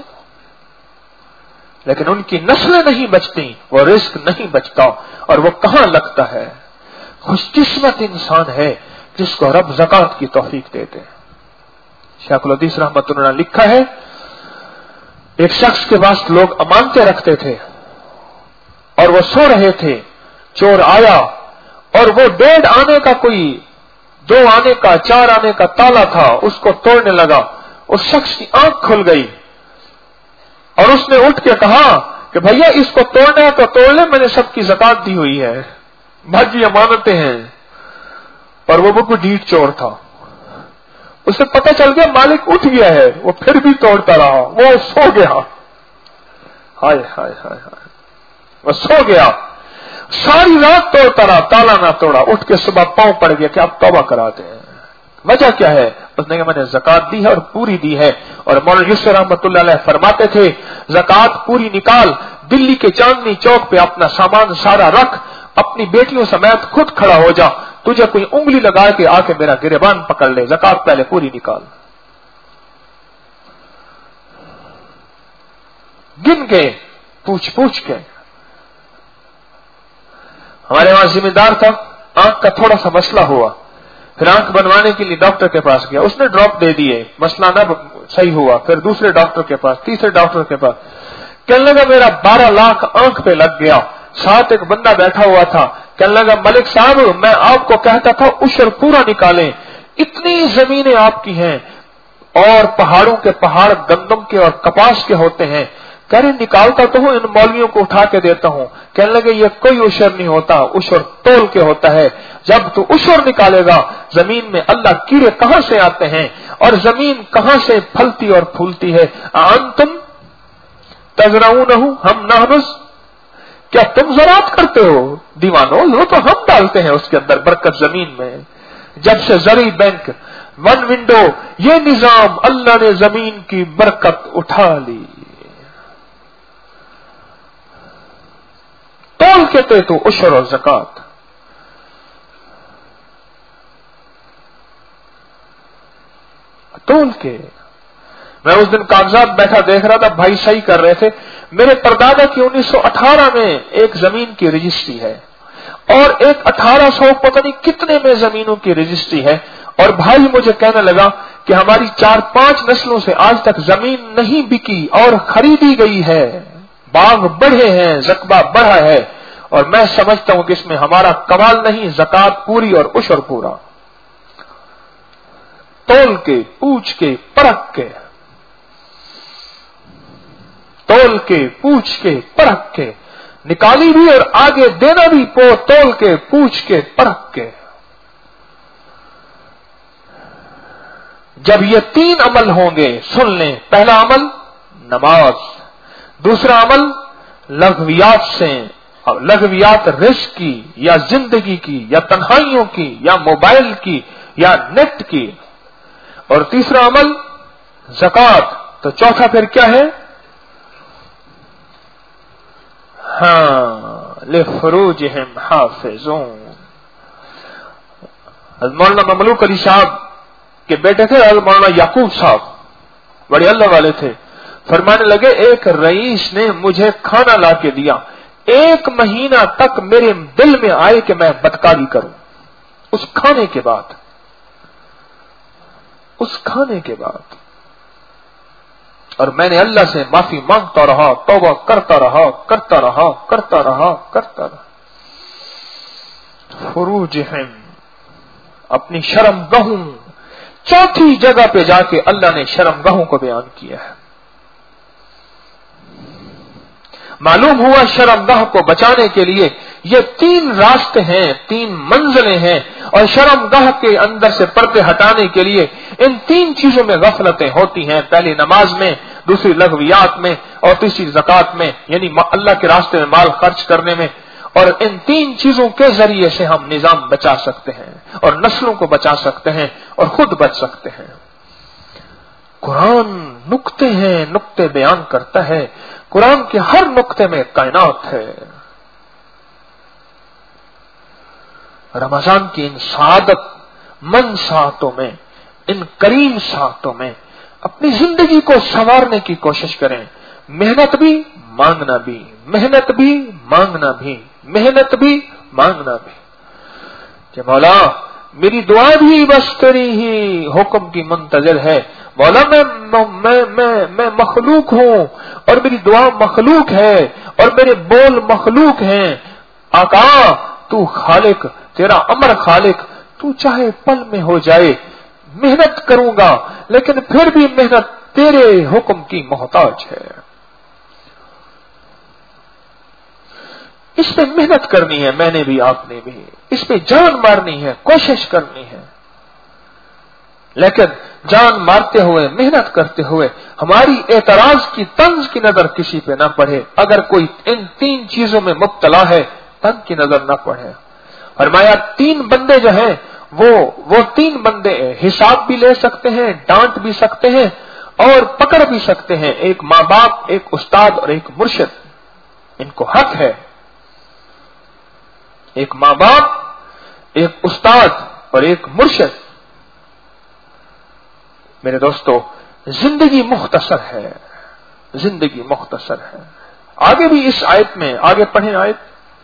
लेकिन उनकी नस्लें नहीं बचती, वो रिस्क नहीं बचता, और वो कहां लगता है? खुशकिस्मत इंसान है जिसको रब ज़कात की तौफीक देते। शेखुल हदीस रहमतुल्लाह अलैह लिखा है, एक शख्स के पास लोग अमानतें रखते थे और वो सो रहे थे, चोर आया और वो 1.5 आने का, कोई 2 आने का, 4 आने का ताला था, उसको तोड़ने लगा। उस शख्स की आंख खुल गई और उसने उठ के कहा कि भैया इसको तोड़ना है तो तोड़ ले, मैंने सबकी ज़कात दी हुई है, भाजी अमानतें हैं। पर वो बिल्कुल ढीठ चोर था, उसे पता चल गया मालिक उठ गया है, वो फिर भी तोड़ता रहा, वो सो गया। हाय हाय हाय हाय, वो सो गया, सारी रात तोड़ता रहा, ताला ना तोड़ा, उठ के सुबह पांव पड़ गया कि आप तौबा कराते हैं। वजह क्या है? उसने कहा मैंने ज़कात दी है और पूरी दी है। और मौलाना यूसुफ रहमतुल्लाह अलैह फरमाते थे ज़कात पूरी निकाल, दिल्ली के चांदनी चौक पे अपना सामान सारा रख, अपनी बेटियों समेत खुद खड़ा हो जा, तुझे कोई उंगली लगा के आके मेरा गिरेबान पकड़ ले, ज़कात पहले पूरी निकाल। गिन के पूछ पूछ के। हमारे वहां जिम्मेदार था, आंख का थोड़ा सा मसला हुआ, फिर आंख बनवाने के लिए डॉक्टर के पास गया, उसने ड्रॉप दे दिए, मसला ना सही हुआ, फिर दूसरे डॉक्टर के पास, तीसरे डॉक्टर के पास, कहने लगा मेरा 12 लाख आंख पे लग गया। साथ एक बंदा बैठा हुआ था, कहने लगा मलिक साहब मैं आपको कहता था उशर पूरा निकालें, इतनी जमीनें आपकी हैं और पहाड़ों के पहाड़ गंदम के और कपास के होते हैं, कह रहे निकालता तो हूं, इन मौलवियों को उठा के देता हूं। कहने लगे ये कोई उशर नहीं होता, उशर तोल के होता है। जब तू उशर निकालेगा जमीन में अल्लाह कीड़े कहां से आते हैं और जमीन कहां से फलती और फूलती है। अंतुम तजराऊनहु हम नाहनुस, क्या तुम ज़राअत करते हो? दीवानो, वो तो हम डालते हैं उसके अंदर बरकत जमीन में। जब से जरी बैंक, वन विंडो, ये निजाम अल्लाह ने जमीन की बरकत उठा ली। तोल के थे तो उशर और ज़कात। तोल के। मैं उस दिन कागजात बैठा देख रहा था, भाई सही कर रहे थे, मेरे परदादा की 1918 में एक जमीन की रजिस्ट्री है और एक 1800 पता नहीं कितने में जमीनों की रजिस्ट्री है। और भाई मुझे कहने लगा कि हमारी 4-5 नस्लों से आज तक जमीन नहीं बिकी और खरीदी गई है, बाग बढ़े हैं, जकबा बढ़ा है। और मैं समझता हूं कि इसमें हमारा कमाल नहीं, ज़कात पूरी और उशर पूरा। तोल के, पूछ के, परख के, तोल के, पूछ के, परख के, निकाली भी और आगे देना भी तोल के, पूछ के, परख के। जब ये 3 अमल होंगे, सुन लें, पहला अमल नमाज, दूसरा अमल लग़वियात से, लग़वियात रिस्क की या जिंदगी की या तन्हाइयों की या मोबाइल की या नेट की, और तीसरा अमल ज़कात। तो चौथा फिर क्या है? हाँ, लिफ़ुरूजिहिम हाफ़िज़ून। मौलाना ममलूक अली साहब के बेटे थे मौलाना याकूब साहब, बड़े अल्लाह वाले थे। फरमाने लगे एक रईस ने मुझे खाना ला के दिया, 1 महीना तक मेरे दिल में आए कि मैं बदकारी करूं। उस खाने के बाद, उस खाने के बाद, और मैंने अल्लाह से माफी मांगता रहा, तौबा करता रहा, करता रहा, करता रहा, करता रहा। फुरूजिहिम, अपनी शर्मगाहों, चौथी जगह पे जाके अल्लाह ने शर्मगाहों को बयान किया है। मालूम हुआ शर्मगाह को बचाने के लिए ये 3 रास्ते हैं, 3 मंजिलें हैं, और शर्मगाह के अंदर से पर्दे हटाने के लिए इन 3 चीजों में गफलतें होती हैं। पहली नमाज में, दूसरी लग़वियात में और तीसरी ज़कात में, यानी अल्लाह के रास्ते में माल खर्च करने में। और इन 3 चीजों के जरिए से हम निजाम बचा सकते हैं और नस्लों को बचा सकते हैं और खुद बच सकते हैं। कुरान नुक्ते हैं, नुक्ते बयान करता है। कुरान के हर नुक्ते में कायनात है। रमजान की इन सादत मंद सातों में, इन करीम सातों में अपनी जिंदगी को संवारने की कोशिश करें। मेहनत भी, मांगना भी, मेहनत भी, मांगना भी, मेहनत भी, मांगना भी। कि मौला मेरी दुआ भी बस तेरी ही हुक्म की मुंतजर है। मौला मैं मखलूक हूं और मेरी दुआ मखलूक है और मेरे बोल मखलूक हैं। आका तू खालिक, तेरा अमर खालिक, तू चाहे पल में हो जाए। मेहनत करूंगा लेकिन फिर भी मेहनत तेरे हुक्म की मोहताज है। इस पे मेहनत करनी है, मैंने भी, आपने भी। इस पे जान मारनी है, कोशिश करनी है। لیکن جان مارتے ہوئے محنت کرتے ہوئے ہماری اعتراض کی طنز کی نظر کسی پہ نہ پڑے. اگر کوئی ان 3 چیزوں میں مبتلا ہے طنز کی نظر نہ پڑے. فرمایا 3 بندے جو ہیں وہ 3 بندے حساب بھی لے سکتے ہیں, ڈانٹ بھی سکتے ہیں اور پکڑ بھی سکتے ہیں. ایک ماں باپ, ایک استاد اور ایک مرشد. ان کو حق ہے, ایک ماں باپ, ایک استاد اور ایک مرشد. میرے دوستو, زندگی مختصر ہے, زندگی مختصر ہے. آگے بھی اس آیت میں, آگے پڑھیں آیت.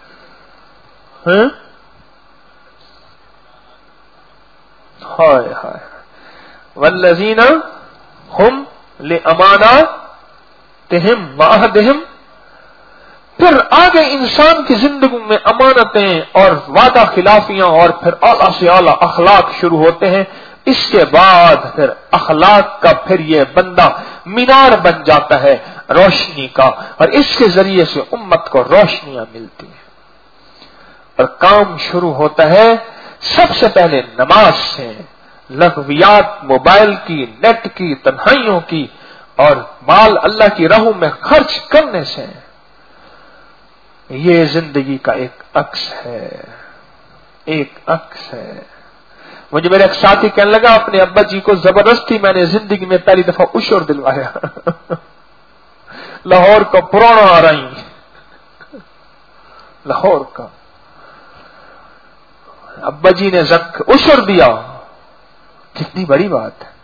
ہائے ہائے, والذین ہم لاماناتہم وعہدہم. پھر آگے انسان کی زندگی میں امانتیں اور وعدہ خلافیاں اور پھر اعلیٰ سے اعلیٰ اخلاق شروع ہوتے ہیں. اس کے بعد پھر اخلاق کا پھر یہ بندہ مینار بن جاتا ہے روشنی کا, اور اس کے ذریعے سے امت کو روشنیاں ملتی ہیں. اور کام شروع ہوتا ہے سب سے پہلے نماز سے, لغویات, موبائل کی, نیٹ کی, تنہائیوں کی اور مال اللہ کی راہوں میں خرچ کرنے سے. یہ زندگی کا ایک عکس ہے, ایک عکس ہے. مجھے میرے ایک ساتھی کہنے لگا اپنے ابا جی کو زبردستی میں نے زندگی میں پہلی دفعہ عشر دلوایا. لاہور کا پرانا آ رہی, لاہور کا ابا جی نے عشر دیا. کتنی بڑی بات ہے.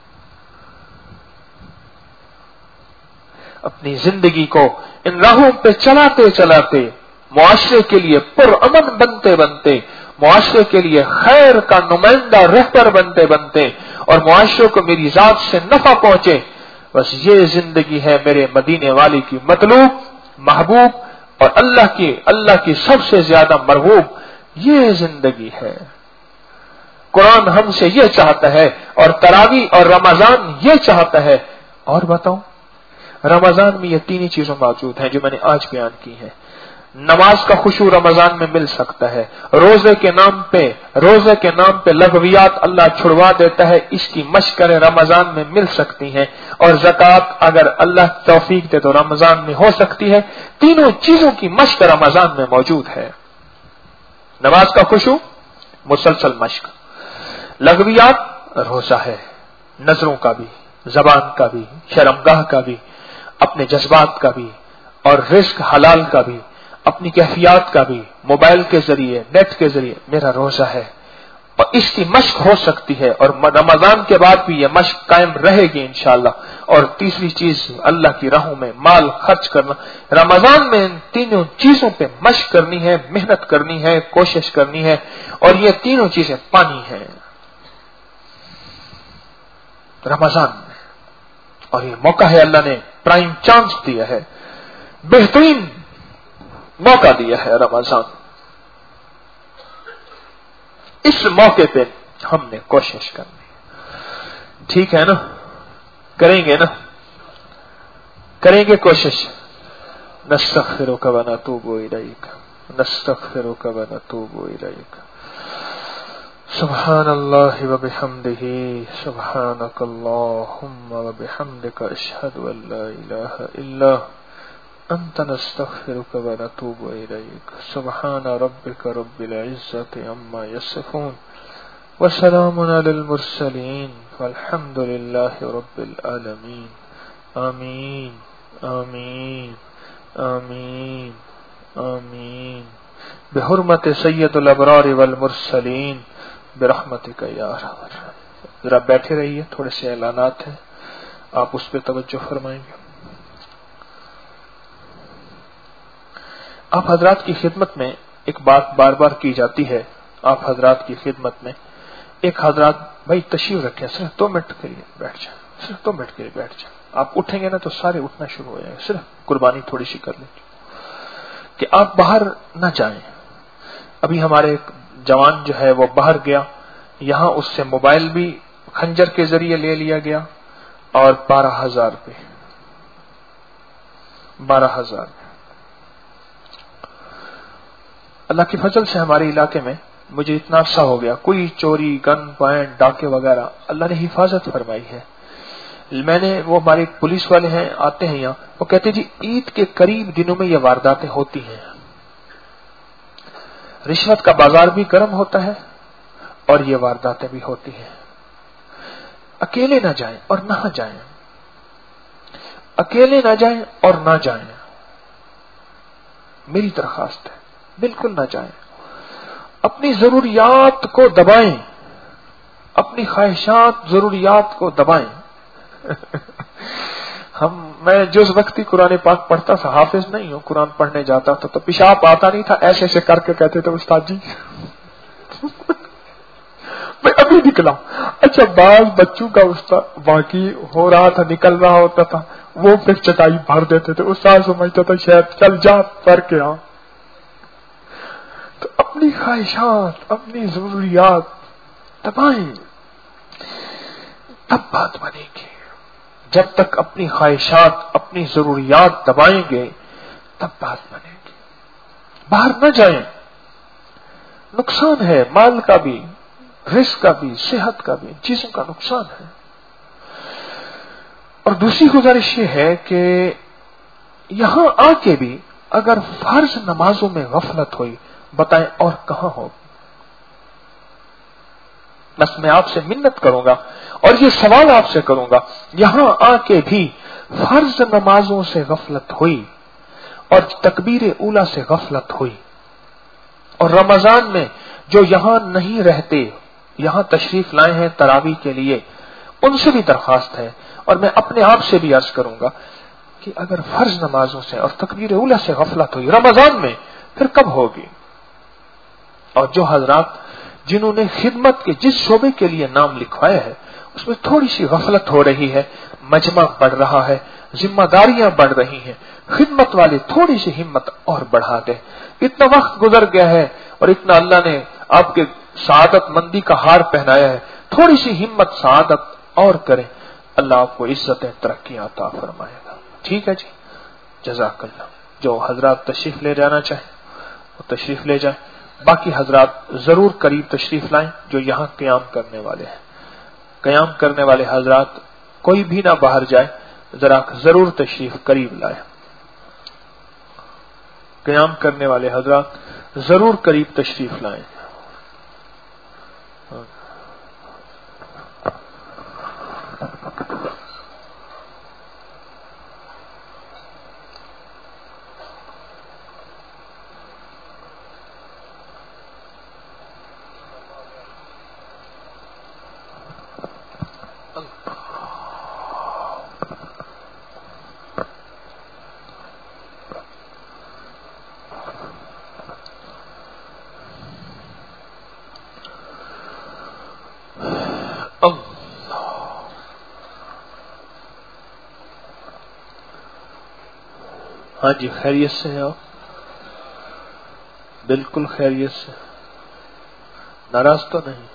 اپنی زندگی کو ان راہوں پہ چلاتے چلاتے معاشرے کے لیے پرامن بنتے بنتے, معاشرے کے لیے خیر کا نمائندہ رہبر بنتے بنتے اور معاشرے کو میری ذات سے نفع پہنچے, بس یہ زندگی ہے میرے مدینے والی کی مطلوب, محبوب اور اللہ کی سب سے زیادہ مرغوب. یہ زندگی ہے. قرآن ہم سے یہ چاہتا ہے اور تراویح اور رمضان یہ چاہتا ہے. اور بتاؤں, رمضان میں یہ 3 چیزیں موجود ہیں جو میں نے آج بیان کی ہیں. نماز کا خشوع رمضان میں مل سکتا ہے. روزے کے نام پہ لغویات اللہ چھڑوا دیتا ہے, اس کی مشقیں رمضان میں مل سکتی ہیں. اور زکوٰۃ اگر اللہ توفیق دے تو رمضان میں ہو سکتی ہے. تینوں چیزوں کی مشق رمضان میں موجود ہے. نماز کا خشوع, مسلسل مشق. لغویات, روزہ ہے, نظروں کا بھی, زبان کا بھی, شرمگاہ کا بھی, اپنے جذبات کا بھی, اور رزق حلال کا بھی, اپنی کیفیات کا بھی, موبائل کے ذریعے, نیٹ کے ذریعے. میرا روزہ ہے اور اس کی مشق ہو سکتی ہے, اور رمضان کے بعد بھی یہ مشق قائم رہے گی انشاءاللہ. اور تیسری چیز اللہ کی راہوں میں مال خرچ کرنا. رمضان میں ان تینوں چیزوں پہ مشق کرنی ہے, محنت کرنی ہے, کوشش کرنی ہے, اور یہ تینوں چیزیں پانی ہیں رمضان میں. اور یہ موقع ہے, اللہ نے پرائم چانس دیا ہے, بہترین موقع دیا ہے رمضان. اس موقع پہ ہم نے کوشش کرنی. ٹھیک ہے نا, کریں گے نا, کریں گے کوشش. نستغفرک و نتوب الیک, نستغفرک و نتوب الیک. سبحان اللہ و بحمدہ, سبحانک اللہم و بحمدک, اشہد ان لا الہ الا انت, نستغفرک و نتوب الیک. سبحان ربک رب العزت عما یصفون, وسلام علی المرسلین, والحمد للہ رب العالمین. آمین آمین آمین آمین. بحرمت سید الابرار والمرسلین برحمتک یا ارحم الراحمین. ذرا بیٹھے رہیے, تھوڑے سے اعلانات ہیں, آپ اس پہ توجہ فرمائیں گے. آپ حضرات کی خدمت میں ایک بات بار بار کی جاتی ہے. آپ حضرات کی خدمت میں ایک حضرات بھائی تشریف رکھیں, صرف 2 منٹ کے لیے بیٹھ جائیں, صرف 2 منٹ کے لیے بیٹھ جائیں. آپ اٹھیں گے نا تو سارے اٹھنا شروع ہو جائیں گے. صرف قربانی تھوڑی سی کر لیں کہ آپ باہر نہ جائیں. ابھی ہمارے ایک جوان جو ہے وہ باہر گیا, یہاں اس سے موبائل بھی خنجر کے ذریعے لے لیا گیا اور 12,000 روپے, 12,000. اللہ کی فضل سے ہمارے علاقے میں مجھے اتنا عرصہ ہو گیا کوئی چوری گن پوائنٹ ڈاکے وغیرہ اللہ نے حفاظت فرمائی ہے. میں نے وہ ہمارے پولیس والے ہیں آتے ہیں یہاں وہ کہتے جی عید کے قریب دنوں میں یہ وارداتیں ہوتی ہیں. رشوت کا بازار بھی گرم ہوتا ہے اور یہ وارداتیں بھی ہوتی ہیں. اکیلے نہ جائیں اور نہ جائیں, اکیلے نہ جائیں اور نہ جائیں, میری درخواست ہے بالکل نہ جائیں. اپنی ضروریات کو دبائیں, اپنی خواہشات ضروریات کو دبائیں. میں جس وقت ہی قرآن پاک پڑھتا تھا, حافظ نہیں ہوں, قرآن پڑھنے جاتا تھا تو پیشاب آتا نہیں تھا, ایسے ایسے کر کے کہتے تھے استاد جی میں ابھی نکلا. اچھا بعض بچوں کا باقی ہو رہا تھا, نکل رہا ہوتا تھا, وہ پھر چٹائی بھر دیتے تھے. استاد سمجھتا تھا شاید چل جا پڑھ کے آ. تو اپنی خواہشات اپنی ضروریات دبائیں تب بات بنے گی. جب تک اپنی خواہشات اپنی ضروریات دبائیں گے تب بات بنے گی. باہر نہ جائیں, نقصان ہے, مال کا بھی, رزق کا بھی, صحت کا بھی, چیزوں کا نقصان ہے. اور دوسری گزارش یہ ہے کہ یہاں آ کے بھی اگر فرض نمازوں میں غفلت ہوئی بتائیں اور کہاں ہوگی. بس میں آپ سے منت کروں گا اور یہ سوال آپ سے کروں گا, یہاں آ کے بھی فرض نمازوں سے غفلت ہوئی اور تکبیر اولا سے غفلت ہوئی, اور رمضان میں جو یہاں نہیں رہتے یہاں تشریف لائے ہیں تراویح کے لیے ان سے بھی درخواست ہے, اور میں اپنے آپ سے بھی عرض کروں گا کہ اگر فرض نمازوں سے اور تکبیر اولا سے غفلت ہوئی رمضان میں پھر کب ہوگی. اور جو حضرات جنہوں نے خدمت کے جس شعبے کے لیے نام لکھوایا ہے اس میں تھوڑی سی غفلت ہو رہی ہے, مجمع بڑھ رہا ہے, ذمہ داریاں بڑھ رہی ہیں, خدمت والے تھوڑی سی ہمت اور بڑھا دیں. اتنا وقت گزر گیا ہے اور اتنا اللہ نے آپ کے سعادت مندی کا ہار پہنایا ہے, تھوڑی سی ہمت سعادت اور کریں, اللہ آپ کو عزتیں ترقی عطا فرمائے گا. ٹھیک ہے جی, جزاک اللہ. جو حضرات تشریف لے جانا چاہیں وہ تشریف لے جائیں, باقی حضرات ضرور قریب تشریف لائیں جو یہاں قیام کرنے والے ہیں. قیام کرنے والے حضرات کوئی بھی نہ باہر جائے, ذرا ضرور تشریف قریب لائیں. قیام کرنے والے حضرات ضرور قریب تشریف لائیں. ہاں جی, خیریت سے ہیں آپ؟ بالکل خیریت سے, ناراض تو نہیں.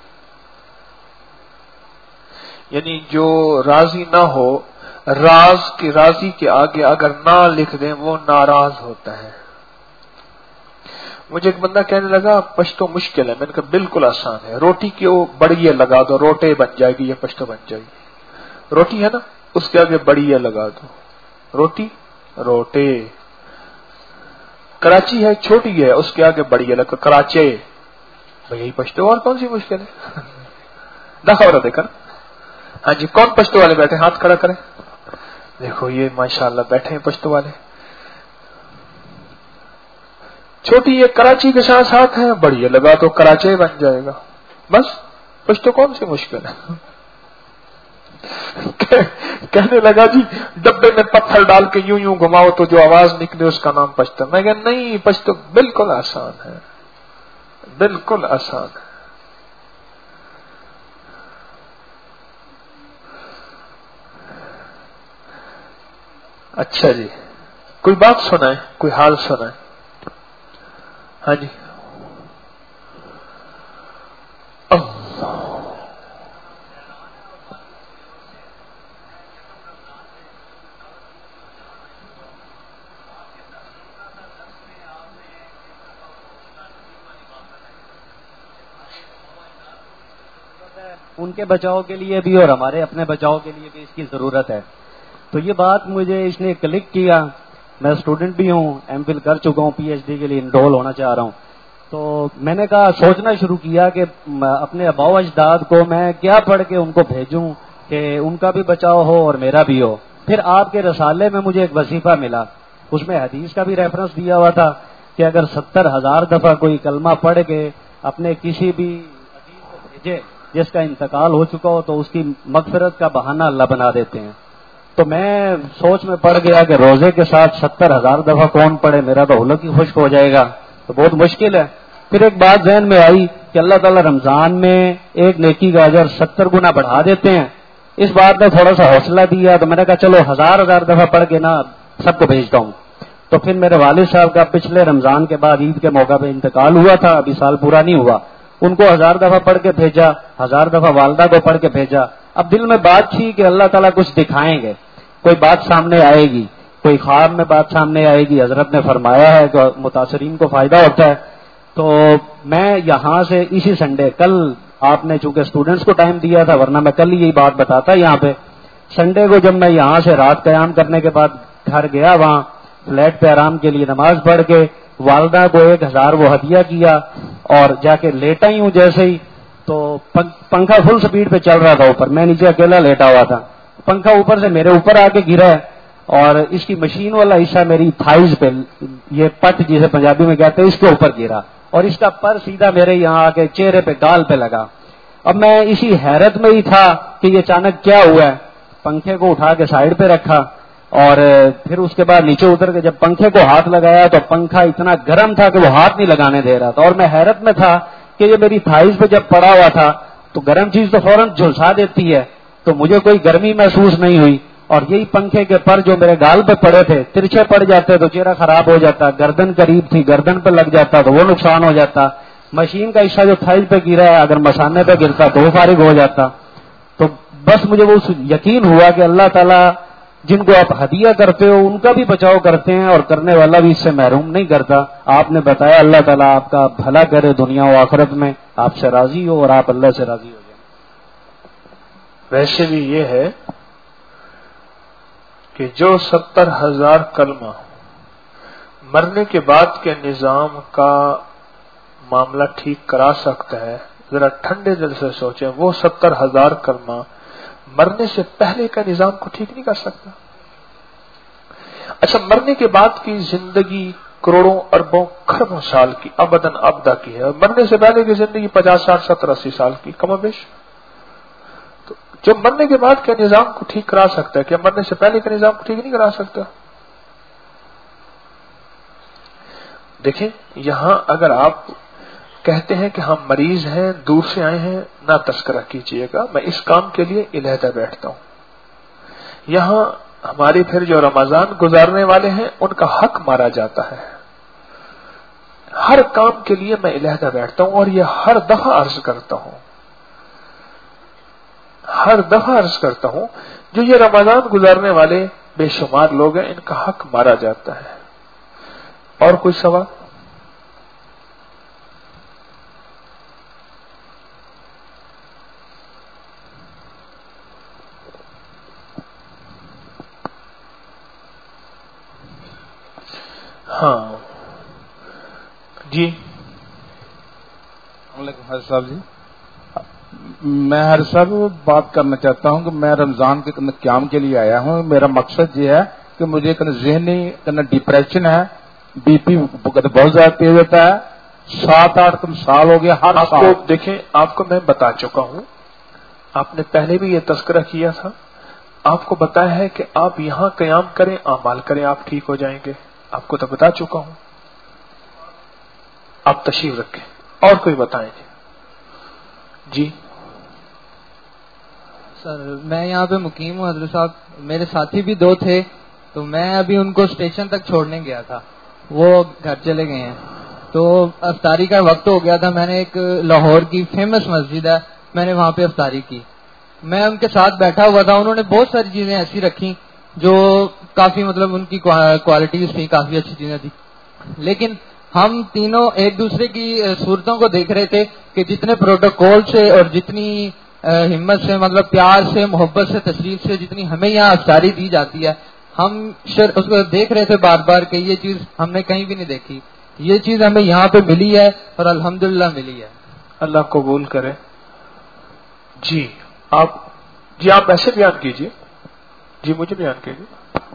یعنی جو راضی نہ ہو راضی کے آگے اگر نہ لکھ دیں وہ ناراض ہوتا ہے. مجھے ایک بندہ کہنے لگا پشتو مشکل ہے, میں نے کہا بالکل آسان ہے, روٹی کی وہ بڑی لگا دو, روٹے بن جائے گی, یہ پشتو بن جائے گی. روٹی ہے نا, اس کے آگے بڑی لگا دو, روٹی روٹے. کراچی ہے چھوٹی ہے, اس کے آگے بڑی ہے لگا کراچے. بھائی یہی پشتو, اور کون سی مشکل ہے. دکھا رہا دیکھا. ہاں جی, کون پشتو والے بیٹھے ہاتھ کھڑا کریں. دیکھو یہ ماشاءاللہ بیٹھے ہیں پشتو والے. چھوٹی یہ کراچی کے ساتھ ساتھ ہے, بڑی لگا تو کراچے بن جائے گا. بس پشتو کون سی مشکل ہے. کہنے لگا جی ڈبے میں پتھر ڈال کے یوں یوں گھماؤ تو جو آواز نکلے اس کا نام پشتو. میں کہا نہیں, پشتو بالکل آسان ہے, بالکل آسان ہے. اچھا جی, کوئی بات سنائیں, کوئی حال سنائیں. ہاں جی. ان کے بچاؤ کے لیے بھی اور ہمارے اپنے بچاؤ کے لیے بھی اس کی ضرورت ہے. تو یہ بات مجھے اس نے کلک کیا. میں اسٹوڈنٹ بھی ہوں, ایم فل کر چکا ہوں, پی ایچ ڈی کے لیے انرول ہونا چاہ رہا ہوں. تو میں نے کہا سوچنا شروع کیا کہ اپنے آباء و اجداد کو میں کیا پڑھ کے ان کو بھیجوں کہ ان کا بھی بچاؤ ہو اور میرا بھی ہو. پھر آپ کے رسالے میں مجھے ایک وظیفہ ملا, اس میں حدیث کا بھی ریفرنس دیا ہوا تھا کہ اگر 70,000 دفعہ کوئی کلمہ پڑھ کے اپنے کسی بھی عزیز کو بھیجے جس کا انتقال ہو چکا ہو تو اس کی مغفرت کا بہانہ اللہ بنا دیتے ہیں. تو میں سوچ میں پڑ گیا کہ روزے کے ساتھ 70,000 دفعہ کون پڑھے, میرا تو حلق ہی خشک ہو جائے گا, تو بہت مشکل ہے. پھر ایک بات ذہن میں آئی کہ اللہ تعالیٰ رمضان میں ایک نیکی کا اجر 70 گنا بڑھا دیتے ہیں. اس بات نے تھوڑا سا حوصلہ دیا, تو میں نے کہا چلو 1000 دفعہ پڑھ کے نا سب کو بھیجتا ہوں. تو پھر میرے والد صاحب کا پچھلے رمضان کے بعد عید کے موقع پہ انتقال ہوا تھا, ابھی سال پورا نہیں ہوا. ان کو 1000 دفعہ پڑھ کے بھیجا, 1000 دفعہ والدہ کو پڑھ کے بھیجا. اب دل میں بات تھی کہ اللہ تعالیٰ کچھ دکھائیں گے, کوئی بات سامنے آئے گی, کوئی خواب میں بات سامنے آئے گی. حضرت نے فرمایا ہے کہ متاثرین کو فائدہ ہوتا ہے. تو میں یہاں سے اسی سنڈے, کل آپ نے چونکہ اسٹوڈنٹس کو ٹائم دیا تھا ورنہ میں کل ہی یہی بات بتاتا یہاں پہ. سنڈے کو جب میں یہاں سے رات قیام کرنے کے بعد گھر گیا, وہاں فلیٹ پہ آرام کے لیے نماز پڑھ کے والدہ کو 1000 وہ ہدیہ کیا اور جا کے لیٹا ہی ہوں جیسے ہی, تو پنکھا فل سپیڈ پہ چل رہا تھا اوپر, میں نیچے اکیلا لیٹا ہوا تھا. پنکھا اوپر سے میرے اوپر آ کے گرا ہے اور اس کی مشین والا حصہ میری تھائز پہ, یہ پٹ جسے پنجابی میں کہتے ہیں, اس کے اوپر گرا اور اس کا پر سیدھا میرے یہاں آ کے چہرے پہ گال پہ لگا. اب میں اسی حیرت میں ہی تھا کہ یہ اچانک کیا ہوا ہے. پنکھے کو اٹھا کے سائڈ پہ رکھا اور پھر اس کے بعد نیچے اتر کے جب پنکھے کو ہاتھ لگایا تو پنکھا اتنا گرم تھا کہ وہ ہاتھ نہیں لگانے دے رہا تھا. اور میں حیرت میں تھا کہ یہ میری تھائز پہ جب پڑا ہوا تھا تو گرم چیز تو فوراً جھلسا دیتی ہے, تو مجھے کوئی گرمی محسوس نہیں ہوئی. اور یہی پنکھے کے پر جو میرے گال پہ پڑے تھے, ترچھے پڑ جاتے تو چہرہ خراب ہو جاتا, گردن قریب تھی گردن پہ لگ جاتا تو وہ نقصان ہو جاتا, مشین کا حصہ جو تھائز پہ گرا ہے اگر مسانے پہ گرتا تو وہ فارغ ہو جاتا. تو بس مجھے وہ یقین ہوا کہ اللہ تعالیٰ جن کو آپ ہدیہ کرتے ہو ان کا بھی بچاؤ کرتے ہیں اور کرنے والا بھی اس سے محروم نہیں کرتا. آپ نے بتایا اللہ تعالیٰ آپ کا بھلا کرے دنیا و آخرت میں, آپ سے راضی ہو اور آپ اللہ سے راضی ہو جائیں. ویسے بھی یہ ہے کہ جو 70,000 کلمہ مرنے کے بعد کے نظام کا معاملہ ٹھیک کرا سکتا ہے, ذرا ٹھنڈے دل سے سوچیں, وہ 70,000 کلمہ مرنے سے پہلے کا نظام کو ٹھیک نہیں کر سکتا. اچھا, مرنے کے بعد کی زندگی کروڑوں اربوں کھربوں سال کی ابداً ابدا کی ہے, اور مرنے سے پہلے کی زندگی 50 60 70 80 سال کی کم و بیش. تو جو مرنے کے بعد کے نظام کو ٹھیک کرا سکتا ہے, کیا مرنے سے پہلے کا نظام کو ٹھیک نہیں کرا سکتا؟ دیکھیں, یہاں اگر آپ کہتے ہیں کہ ہم مریض ہیں, دور سے آئے ہیں, نہ تذکرہ کیجیے گا, میں اس کام کے لیے علیحدہ بیٹھتا ہوں. یہاں ہمارے پھر جو رمضان گزارنے والے ہیں ان کا حق مارا جاتا ہے. ہر کام کے لیے میں علیحدہ بیٹھتا ہوں اور یہ ہر دفعہ عرض کرتا ہوں جو یہ رمضان گزارنے والے بے شمار لوگ ہیں, ان کا حق مارا جاتا ہے. اور کوئی سوال؟ ہاں جی. حارث صاحب جی, میں حارث صاحب بات کرنا چاہتا ہوں کہ میں رمضان کے قیام کے لیے آیا ہوں. میرا مقصد یہ ہے کہ مجھے ذہنی ڈپریشن ہے, بی پی بہت زیادہ تیز ہوتا ہے, 7-8 سال ہو گیا. ہر آپ کو دیکھیں, آپ کو میں بتا چکا ہوں, آپ نے پہلے بھی یہ تذکرہ کیا تھا, آپ کو بتایا ہے کہ آپ یہاں قیام کریں, اعمال کریں, آپ ٹھیک ہو جائیں گے. آپ کو تو بتا چکا ہوں, آپ تشریف رکھیں. اور کوئی بتائیں جی. سر میں یہاں پہ مقیم ہوں حضرت صاحب, میرے ساتھی بھی 2 تھے, تو میں ابھی ان کو اسٹیشن تک چھوڑنے گیا تھا, وہ گھر چلے گئے ہیں. تو افطاری کا وقت ہو گیا تھا, میں نے ایک لاہور کی فیمس مسجد ہے, میں نے وہاں پہ افطاری کی. میں ان کے ساتھ بیٹھا ہوا تھا, انہوں نے بہت ساری چیزیں ایسی رکھی جو کافی مطلب ان کی کوالٹیز تھی, کافی اچھی چیزیں تھی. لیکن ہم تینوں ایک دوسرے کی صورتوں کو دیکھ رہے تھے کہ جتنے پروٹوکول سے اور جتنی हिम्मत से, मतलब प्यार से, मोहब्बत से, तशरीफ से जितनी हमें यहाँ अफ्तारी दी जाती है, हम उसको देख रहे थे बार बार कि ये चीज हमने कहीं भी नहीं देखी, ये चीज हमें यहाँ पे मिली है और अल्हम्दुलिल्लाह मिली है। अल्लाह कबूल करे। जी आप ऐसे बयान कीजिए। जी मुझे बयान कीजिए।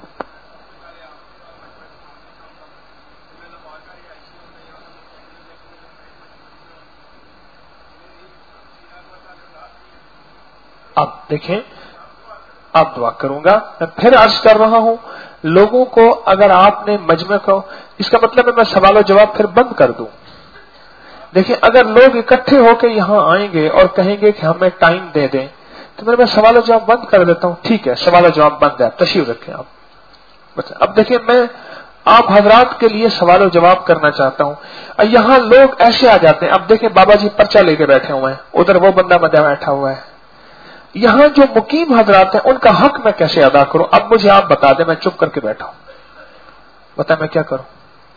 अब देखें, आप दुआ करूंगा, मैं फिर अर्ज कर रहा हूं लोगों को, अगर आपने मजमे को, इसका मतलब है मैं सवाल जवाब फिर बंद कर दूं। देखिए, अगर लोग इकट्ठे होकर यहां आएंगे और कहेंगे कि हमें टाइम दे दें, तो मैं सवाल जवाब बंद कर देता हूं। ठीक है, सवाल जवाब बंद है, तशरीफ रखें आप। अब देखिए, मैं आप हजरात के लिए सवाल जवाब करना चाहता हूं। यहां लोग ऐसे आ जाते हैं, अब देखें बाबा जी पर्चा लेके बैठे हुए हैं, उधर वो बंदा मध्य बैठा हुआ है। यहां जो मुकीम हजरात हैं उनका हक मैं कैसे अदा करूं? अब मुझे आप बता दें, मैं चुप करके बैठा हूं, बता मैं क्या करूं?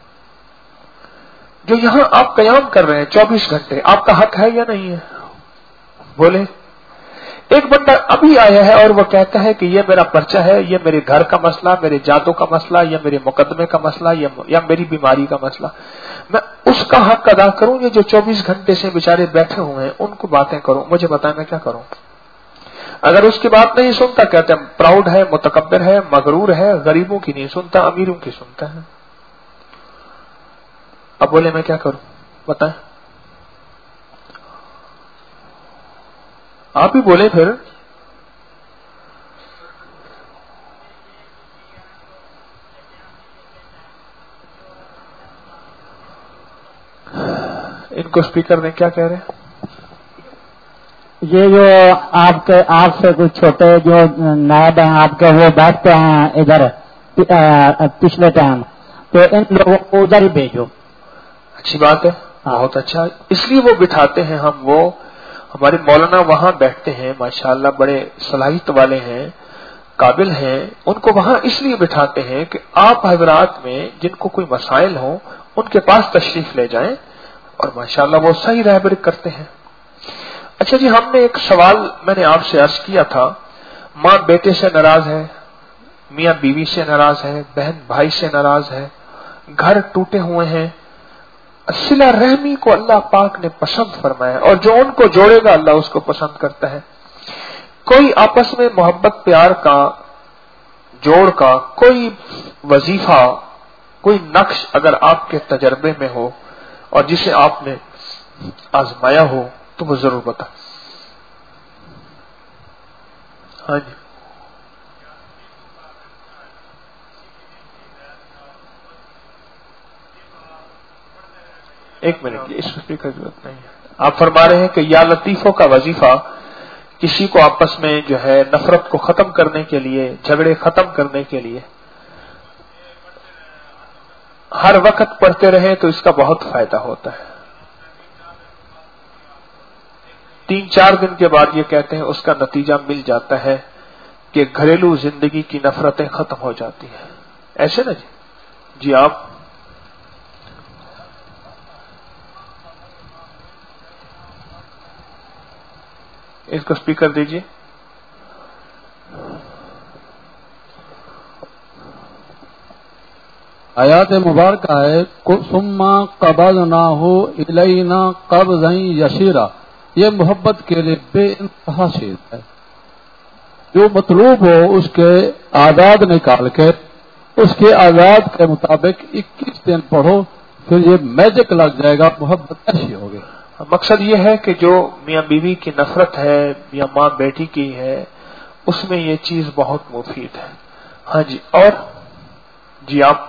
जो यहां आप कयाम कर रहे हैं 24 घंटे, आपका हक है या नहीं है? बोले। एक बंदा अभी आया है और वो कहता है कि ये मेरा पर्चा है, ये मेरे घर का मसला, मेरे जादू का मसला, या मेरे मुकदमे का मसला, या मेरी बीमारी का मसला, मैं उसका हक अदा करूं? ये जो 24 घंटे से बेचारे बैठे हुए हैं उनको बातें करूं? मुझे बताएं मैं क्या करूं? अगर उसकी बात नहीं सुनता, कहते हैं प्राउड है, मुतकब्बिर है, मगरूर है, गरीबों की नहीं सुनता, अमीरों की सुनता है। अब बोले मैं क्या करूं? बताएं, आप ही बोले फिर। इनको स्पीकर ने क्या कह रहे हैं? ये जो आपसे कुछ छोटे जो नायब हैं आपके, वो बैठते हैं इधर पिछले टाइम, तो इन लोगों को उधर ही भेजो। अच्छी बात है, बहुत अच्छा। इसलिए वो बिठाते हैं हम, वो हमारे मौलाना वहां बैठते हैं, माशाअल्लाह बड़े सलाहियत वाले हैं, काबिल हैं। उनको वहां इसलिए बिठाते हैं कि आप हजरात में जिनको कोई मसाइल हो उनके पास तशरीफ ले जाएं, और माशाअल्लाह वो सही रहबरी करते हैं। अच्छा जी, हमने एक सवाल मैंने आपसे अर्ज किया था, माँ बेटे से नाराज है, मियाँ बीवी से नाराज है, बहन भाई से नाराज है, घर टूटे हुए हैं। सिला रहमी को अल्लाह पाक ने पसंद फरमाया, और जो उनको जोड़ेगा अल्लाह उसको पसंद करता है। कोई आपस में मोहब्बत प्यार का, जोड़ का कोई वजीफा, कोई नक्श अगर आपके तजर्बे में हो और जिसे आपने आजमाया हो तो वो जरूर बता। हाँ जी, एक मिनट, इस स्पीकर की जरूरत नहीं है। आप फरमा रहे हैं कि या लतीफों का वजीफा किसी को आपस में जो है नफरत को खत्म करने के लिए, झगड़े खत्म करने के लिए हर वक्त पढ़ते रहे तो इसका बहुत फायदा होता है। 3-4 दिन के बाद ये कहते हैं उसका नतीजा मिल जाता है कि घरेलू जिंदगी की नफरतें खत्म हो जाती हैं। ऐसे ना जी? जी आप इसको स्पीकर दीजिए। आयात मुबारक है, सुम्मा कबज़नाहु इलैना क़ब्ज़न यसीरा, ये मोहब्बत के लिए बेइंतहा चीज है। जो मतलूब हो उसके आदाद निकाल के उसके आदाद के मुताबिक 21 दिन पढ़ो, फिर ये मैजिक लग जाएगा, मोहब्बत ऐसी होगी। मकसद ये है कि जो मियाँ बीवी की नफरत है या माँ बेटी की है, उसमें ये चीज बहुत मुफीद है। हाँ जी, और जी आप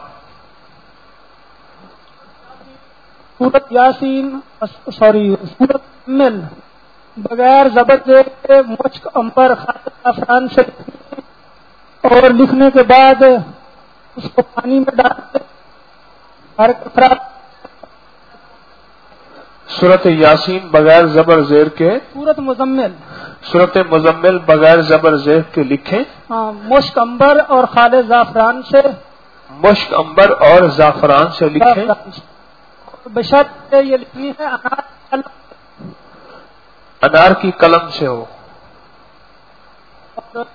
सूरत यासीन, सूरत मिल बगैर जबर के मुश्क अंबर खाफरान से और लिखने के बाद उसको पानी में डालते सूरत यासीन बगैर जबर जेर के, सूरत मुजम्मिल, सूरत मुजम्मिल बगैर जबर जेर के लिखें। हाँ, मुश्क अंबर और खाले जाफरान से, मुश्क अंबर और जाफरान से लिखें। बशर्त ये लिखनी है अनार की कलम से हो।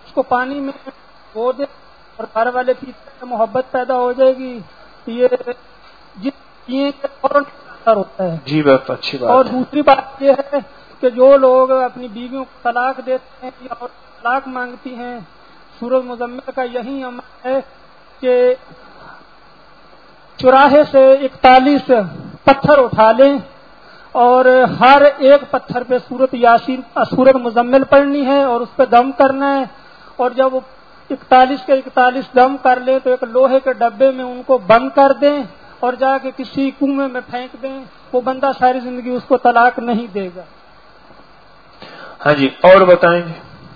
उसको पानी में वो दे और घर वाले पीते हैं, मोहब्बत पैदा हो जाएगी। ये जिस पिए के फौरन असर होता है। जी बहुत अच्छी बात और है। दूसरी बात ये है कि जो लोग अपनी बीवियों को तलाक देते हैं या और तलाक मांगती हैं, सूरह मुज़म्मिल का यही अमल है कि चौराहे से 41 पत्थर उठा लें और हर एक पत्थर पे सूरत यासीन सूरत मुज़म्मिल पढ़नी है और उस पर दम करना है। और जब 41 के 41 दम कर ले तो एक लोहे के डब्बे में उनको बंद कर दें और जाके किसी कुएं में फेंक दें। वो बंदा सारी जिंदगी उसको तलाक नहीं देगा। हाँ जी, और बताएंगे?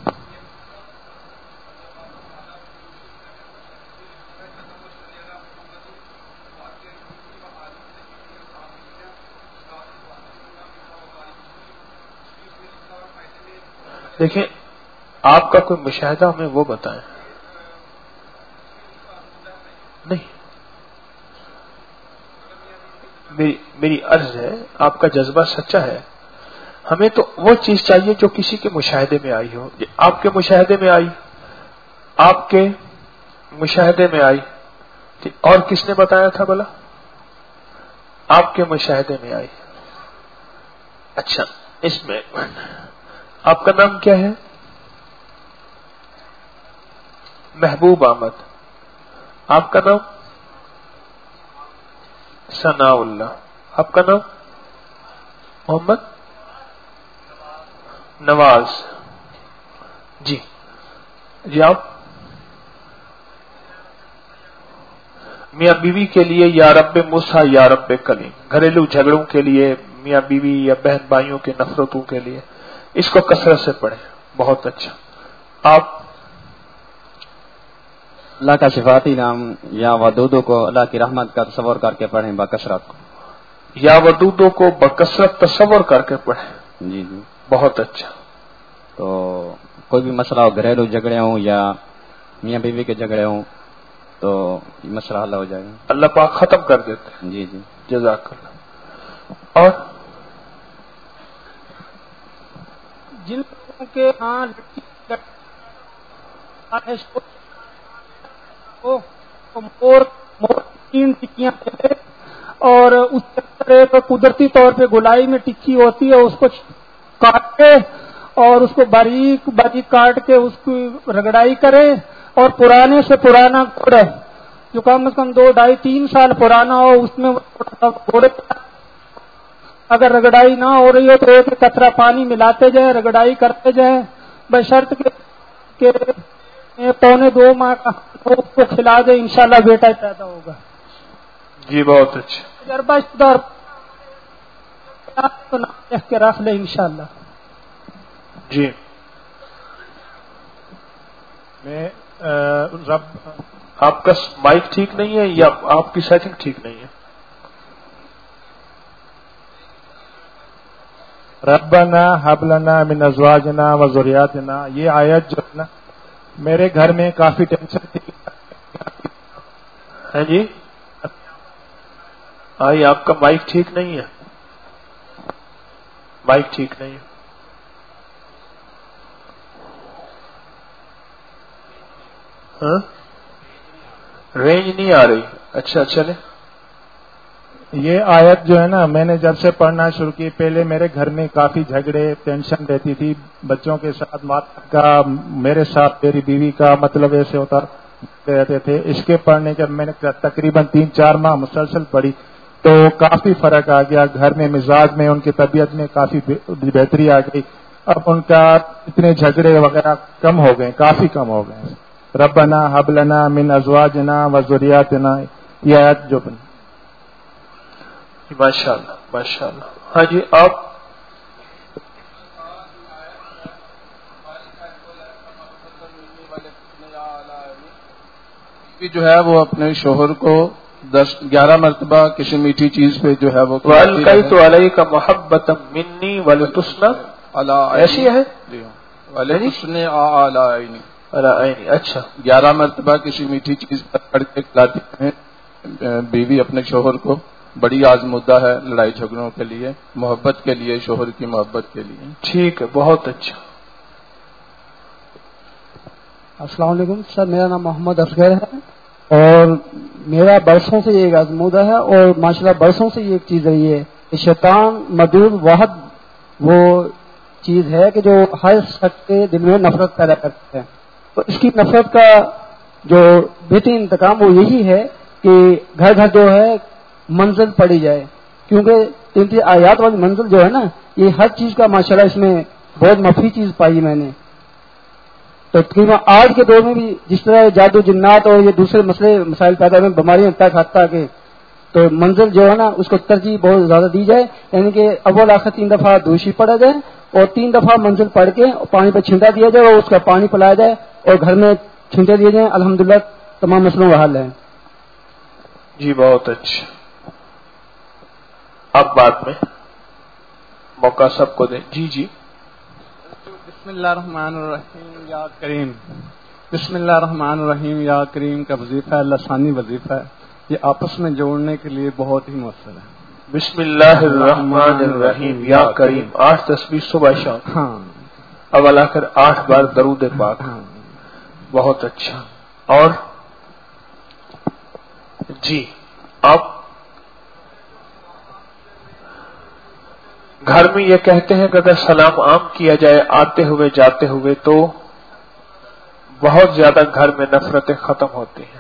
देखिए, आपका कोई मुशाहिदा हमें वो बताएं। नहीं, मेरी अर्ज है, आपका जज्बा सच्चा है, हमें तो वो चीज चाहिए जो किसी के मुशाहिदे में आई हो। आपके मुशाहिदे में आई, आपके मुशाहिदे में आई, और किसने बताया था भला? आपके मुशाहिदे में आई। अच्छा, इसमें आपका नाम क्या है? महबूब अहमद। आपका नाम? सनाउल्लाह। आपका नाम? मोहम्मद नवाज। जी जी, आप मियाँ बीवी के लिए या रब्बे मूसा या रब्बे कलीम, घरेलू झगड़ों के लिए, मियाँ बीवी या बहन भाइयों के नफरतों के लिए, इसको कसरत से पढ़ें। बहुत अच्छा। आप? अल्लाह का सिफाती नाम या वदूदों को अल्लाह की रहमत का तसव्वुर करके पढ़ें बकसरत। या वदूदों को बकसरत तसव्वुर करके पढ़ें। जी जी, बहुत अच्छा। तो कोई भी मसला हो, घरेलू झगड़े हों या मियाँ बीवी के झगड़े हों, तो ये मसला हल हो जाएगा। अल्लाह पाक खत्म कर देते हैं। जी जी, जज़ाकल्लाह। और जिन लोगों के यहाँ लड़की मोर 3 टिक्कियां दे और उसके अंदर एक कुदरती तौर पे गोलाई में टिक्की होती है, उसको काट के और उसको बारीक बारीक काट के उसकी रगड़ाई करे और पुराने से पुराना गुड़ जो कम से कम 2, 2.5, 3 साल पुराना हो, उसमें गुड़ अगर रगड़ाई ना हो रही हो तो एक कतरा पानी मिलाते जाए, रगड़ाई करते जाए, बशर्त के 1.25 माह का उसको खिला दे, इंशाल्लाह बेटा ही पैदा होगा। जी बहुत अच्छा। तजर्बा शुदा तो नाम के रख ले इंशाल्लाह। जी, मैं रब आपका माइक ठीक नहीं है या आपकी सेटिंग ठीक नहीं है? रब्बना हबलना मिन अज़वाजना व ज़ुर्रिय्यतिना, ये आयत जो है ना, मेरे घर में काफी टेंशन थी। है जी, आई आपका माइक ठीक नहीं है, माइक ठीक नहीं है। हाँ? रेंज नहीं आ रही। अच्छा चले। ये आयत जो है ना, मैंने जब से पढ़ना शुरू की, पहले मेरे घर में काफी झगड़े, टेंशन रहती थी, बच्चों के साथ, माता का, मेरे साथ, मेरी बीवी का, मतलब ऐसे होता रहते थे। इसके पढ़ने के मैंने तकरीबन 3-4 माह मुसलसल पढ़ी तो काफी फर्क आ गया। घर में, मिजाज में, उनकी तबीयत में काफी बेहतरी आ गई। अब उनका इतने झगड़े वगैरह कम हो गए, काफी कम हो गए। रब्बना हबलना मिन अज़वाजना व ज़ुर्रिय्यतिना, ये आयत जो बनी। माशाअल्लाह माशाअल्लाह। हाँ जी, आप? जो है वो अपने शोहर को 10-11 मरतबा किसी मीठी चीज पे जो है वो वलकई तो अलैका मोहब्बतम मिन्नी वलतुस्ना, ऐसी है वलतुस्ने आलाइनी। अच्छा, 11 मरतबा किसी मीठी चीज पर पढ़ के खिलाती हैं बीवी अपने शोहर को। बड़ी आजमुद्दा है लड़ाई झगड़ों के लिए, मोहब्बत के लिए, शोहर की मोहब्बत के लिए। ठीक है, बहुत अच्छा। अस्सलाम वालेकुम सर, मेरा नाम मोहम्मद असगर है और मेरा बरसों से ये एक आजमूदा है और माशाल्लाह बरसों से ये एक चीज रही है कि शैतान मदूद वाहद वो चीज है कि जो हर शख्स के दिल में नफरत पैदा करता है। तो इसकी नफरत का जो बेहतरीन इंतकाम वो यही है कि घर घर जो है मंजिल पड़ी जाए, क्योंकि 33 आयात वाली मंजिल जो है ना, ये हर चीज का माशाल्लाह इसमें बहुत मफी चीज पाई मैंने। तो तकरीबन आज के दौर में भी जिस तरह जादू जिन्नात और ये दूसरे मसाइल पैदा हुए, बीमारियां तक हद तक के, तो मंजिल जो है ना उसको तरजीह बहुत ज्यादा दी जाए, यानी कि अव्वल आखिर 3 दफा दूषी पड़ा जाए और 3 दफा मंजिल पढ़ के पानी पर छिंटा दिया जाए और उसका पानी पिलाया जाए और घर में छिंटे दिए जाए। अल्हम्दुलिल्लाह तमाम मसलों का हल है। जी बहुत अच्छा। अब बाद में मौका सबको दें। जी जी। बिस्मिल्लाहिर्रहमानिर्रहीम या करीम, बिस्मिल्लाहिर्रहमानिर्रहीम या करीम का वजीफा लसानी वजीफा है, ये आपस में जोड़ने के लिए बहुत ही मुअस्सर है। बिस्मिल्लाहिर्रहमानिर्रहीम या करीम 8 तस्बीह सुबह शाम। हाँ, अव्वल आखिर 8 बार दरूद पाक। हाँ। बहुत अच्छा। और जी आप घर में ये कहते हैं कि अगर सलाम आम किया जाए आते हुए जाते हुए तो बहुत ज्यादा घर में नफरतें खत्म होती हैं।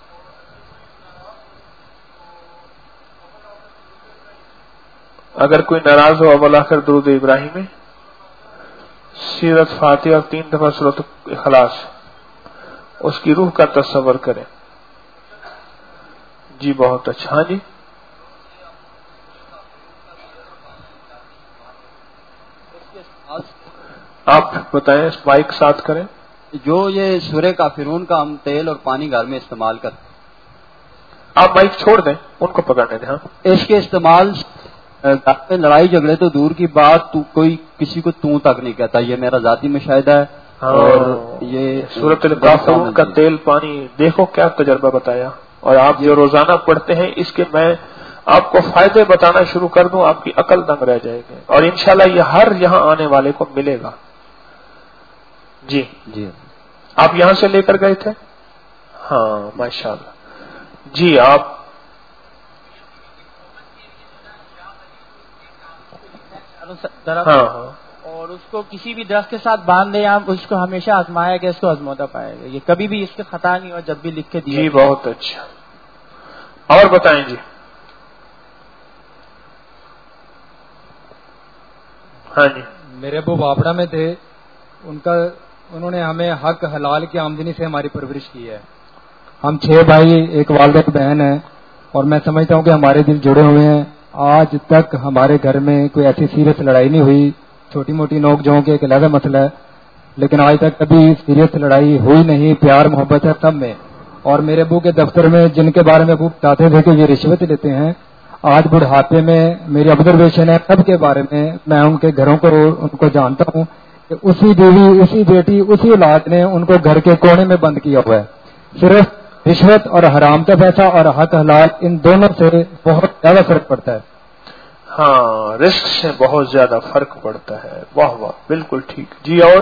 अगर कोई नाराज हो अव्वल आखिर दुरूद इब्राहिम में सीरत फातिहा और 3 दफा सूरत इखलास उसकी रूह का तस्वर करें। जी बहुत अच्छा। हाँ जी। आप बताएं, माइक साथ करें। जो ये सूरह काफिरून का हम तेल और पानी घर में इस्तेमाल करते, आप माइक छोड़ दें, उनको पकड़ने दें। हाँ, इसके इस्तेमाल घर में लड़ाई झगड़े तो दूर की बात, कोई किसी को तू तक नहीं कहता, ये मेरा जाती मुशाहिदा है। और ये सूरत काफिरून का तेल पानी देखो क्या तजर्बा बताया, और आप जो रोजाना पढ़ते हैं इसके मैं आपको फायदे बताना शुरू कर दूं, आपकी अकल दंग रह जाएगी और इंशाल्लाह ये हर यहाँ आने वाले को मिलेगा। जी जी। आप यहां से लेकर गए थे? हाँ माशाल्लाह। जी आप हाँ, और उसको किसी भी दरख्त के साथ बांध दे, आप उसको हमेशा आजमाया गया, इसको आजमाता पाएगा, ये कभी भी इसके खता नहीं हो जब भी लिख के दिया। जी बहुत अच्छा। और बताएं जी। हाँ जी। मेरे अबू बापड़ा में थे, उन्होंने हमें हक हलाल की आमदनी से हमारी परवरिश की है। हम 6 भाई, एक वालिदा एक बहन है और मैं समझता हूँ कि हमारे दिल जुड़े हुए हैं। आज तक हमारे घर में कोई ऐसी सीरियस लड़ाई नहीं हुई, छोटी मोटी नोक झोंक एक अलग मसला है, लेकिन आज तक कभी सीरियस लड़ाई हुई नहीं। प्यार मोहब्बत है सब में। और मेरे अबू के दफ्तर में जिनके बारे में अबू बताते थे कि ये रिश्वत लेते हैं, आज बुढ़ापे में मेरी ऑब्जर्वेशन है सब के बारे में, मैं उनके घरों को उनको जानता हूँ कि उसी बीवी, उसी बेटी, उसी औलाद ने उनको घर के कोने में बंद किया हुआ है। सिर्फ रिश्वत और हराम का पैसा और हक हलाल, इन दोनों से बहुत ज्यादा फर्क पड़ता है। हाँ, रिस्क से बहुत ज्यादा फर्क पड़ता है। वाह वाह, बिल्कुल ठीक। जी और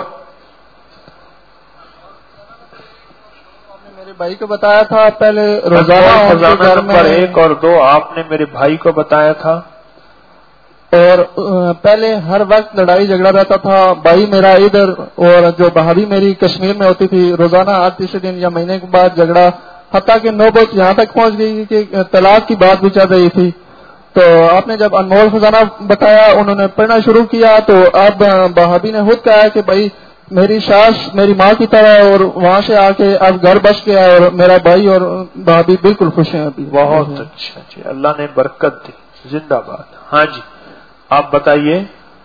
मेरे भाई को बताया था पहले रोजाना खजाना नंबर 1 और 2 आपने मेरे भाई को बताया था, और पहले हर वक्त लड़ाई झगड़ा रहता था। भाई मेरा इधर और जो भाभी मेरी कश्मीर में होती थी, रोजाना हर तीसरे दिन या महीने के बाद झगड़ा, हत्ता कि नौबत यहाँ तक पहुंच गई कि तलाक की बात भी चल रही थी। तो आपने जब अनमोल खजाना बताया, उन्होंने पढ़ना शुरू किया, तो अब भाभी ने खुद कहा कि भाई मेरी सास मेरी माँ की तरह है, और वहाँ से आके अब घर बस गया और मेरा भाई और भाभी बिल्कुल खुश हैं अभी। बहुत अच्छा जी, अल्लाह ने बरकत दी, जिंदाबाद। हाँ जी आप बताइए।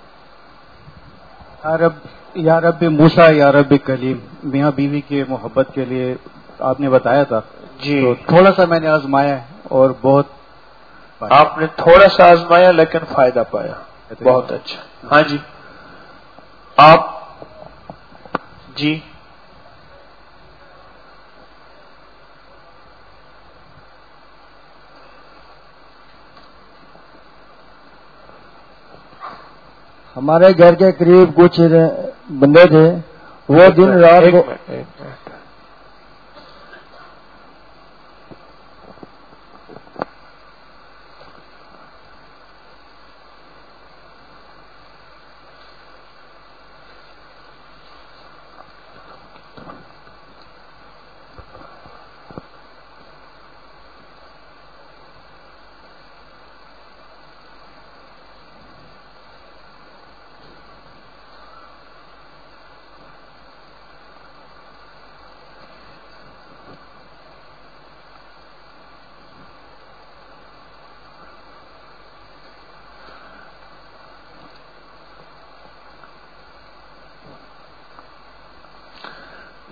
या रब मूसा या रब कलीम, मियाँ बीवी के मोहब्बत के लिए आपने बताया था जी। तो थोड़ा सा मैंने आजमाया है और बहुत आपने थोड़ा सा आजमाया लेकिन फायदा पाया, बहुत अच्छा। हाँ जी आप जी। हमारे घर के करीब कुछ बंदे थे, वो दिन रात को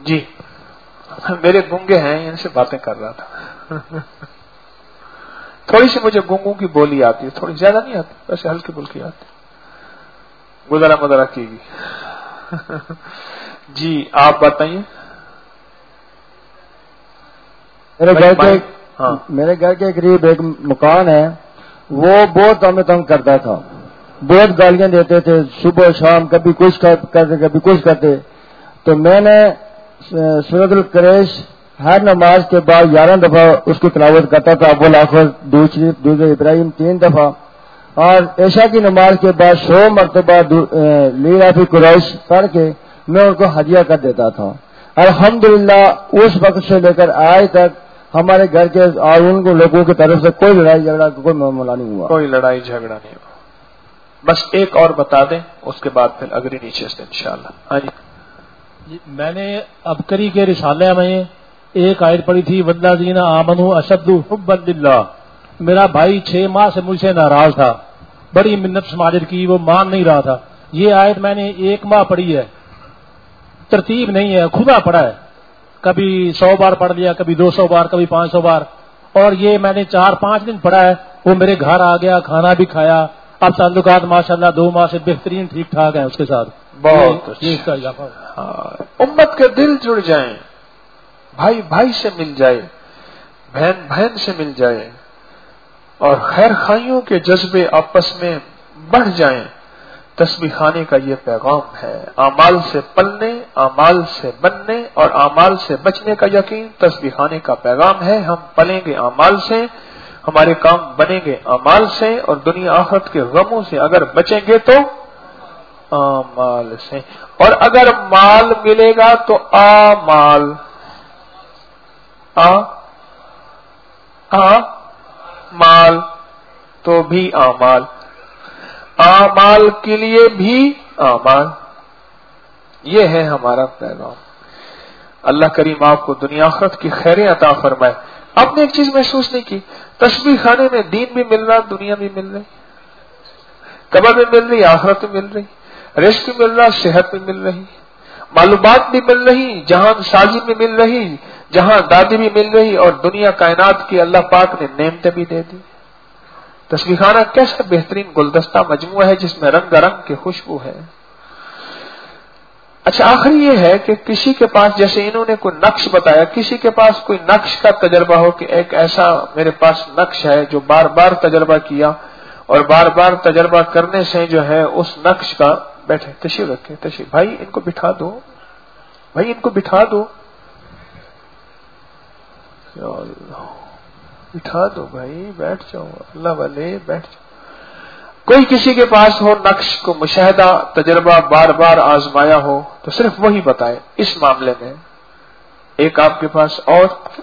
جی میرے گونگے ہیں، ان سے باتیں کر رہا تھا. تھوڑی سی مجھے گونگوں کی بولی آتی ہے، تھوڑی زیادہ نہیں آتی، ویسے ہلکی پھلکی آتی، گزرا مدرا کی گی. جی آپ بتائیے. میرے گھر کے قریب ایک مکان ہے، وہ بہت ہمیں تنگ کرتا تھا، بہت گالیاں دیتے تھے صبح شام، کبھی کچھ کرتے کبھی کچھ کرتے. تو میں نے سورۃ القریش ہر نماز کے بعد 11 دفعہ اس کی تلاوت کرتا تھا، اول آخر درود شریف درود ابراہیم 3 دفعہ، اور عشاء کی نماز کے بعد 100 مرتبہ لیلاف قریش پڑھ کے میں ان کو ہدیہ کر دیتا تھا. الحمدللہ اس وقت سے لے کر آج تک ہمارے گھر کے اور ان کو لوگوں کی طرف سے کوئی لڑائی جھگڑا کوئی معاملہ نہیں ہوا. کوئی لڑائی جھگڑا نہیں ہوا. بس ایک اور بتا دیں، اس کے بعد پھر اگلی نیچے سے انشاءاللہ. ہاں جی. میں نے ابکری کے رسالے میں ایک آیت پڑھی تھی، والذین آمنوا اشد حبا للہ. میرا بھائی 6 ماہ سے مجھ سے ناراض تھا، بڑی منت سماجت کی، وہ مان نہیں رہا تھا. یہ آیت میں نے 1 ماہ پڑھی ہے، ترتیب نہیں ہے، کھلا پڑا ہے، کبھی 100 بار پڑھ لیا، کبھی 200 بار، کبھی 500 بار. اور یہ میں نے 4-5 دن پڑھا ہے. وہ میرے گھر آ گیا، کھانا بھی کھایا، اب تعلقات ماشاءاللہ 2 ماہ سے بہترین ٹھیک ٹھاک ہیں اس کے ساتھ. بہت امت کے دل جڑ جائیں، بھائی بھائی سے مل جائے، بہن بہن سے مل جائے، اور خیر خائیوں کے جذبے آپس میں بڑھ جائیں. تسبیح خانے کا یہ پیغام ہے. اعمال سے پلنے، اعمال سے بننے اور اعمال سے بچنے کا یقین تسبیح خانے کا پیغام ہے. ہم پلیں گے اعمال سے، ہمارے کام بنیں گے اعمال سے، اور دنیا آخرت کے غموں سے اگر بچیں گے تو اعمال سے. اور اگر مال ملے گا تو اعمال، مال تو بھی اعمال، اعمال کے لیے بھی اعمال. یہ ہے ہمارا پیغام. اللہ کریم آپ کو دنیا آخرت کی خیریں عطا فرمائے. آپ نے ایک چیز محسوس نہیں کی، تسبیح خانے میں دین بھی مل رہا، دنیا بھی مل رہی، قبر بھی مل رہی، آخرت بھی مل رہی، رزق بھی مل رہا، صحت بھی مل رہی، معلومات بھی مل رہی، جہان سازی بھی مل رہی، جہاں دادی بھی مل رہی، اور دنیا کائنات کی اللہ پاک نے نعمتیں بھی دے دی. تسبیح خانہ کیسا بہترین گلدستہ مجموعہ ہے جس میں رنگ رنگ کی خوشبو ہے. اچھا آخری یہ ہے کہ کسی کے پاس، جیسے انہوں نے کوئی نقش بتایا، کسی کے پاس کوئی نقش کا تجربہ ہو کہ ایک ایسا میرے پاس نقش ہے جو بار بار تجربہ کیا، اور بار بار تجربہ کرنے سے جو ہے اس نقش کا، بیٹھے تشریف رکھے، تشریف بھائی ان کو بٹھا دو، بھائی ان کو بٹھا دو، یا اللہ بٹھا دو بھائی، بیٹھ جاؤ اللہ والے، بیٹھ جاؤ. کوئی کسی کے پاس ہو نقش کو مشاہدہ تجربہ بار بار آزمایا ہو تو صرف وہی بتائے اس معاملے میں. ایک آپ کے پاس، اور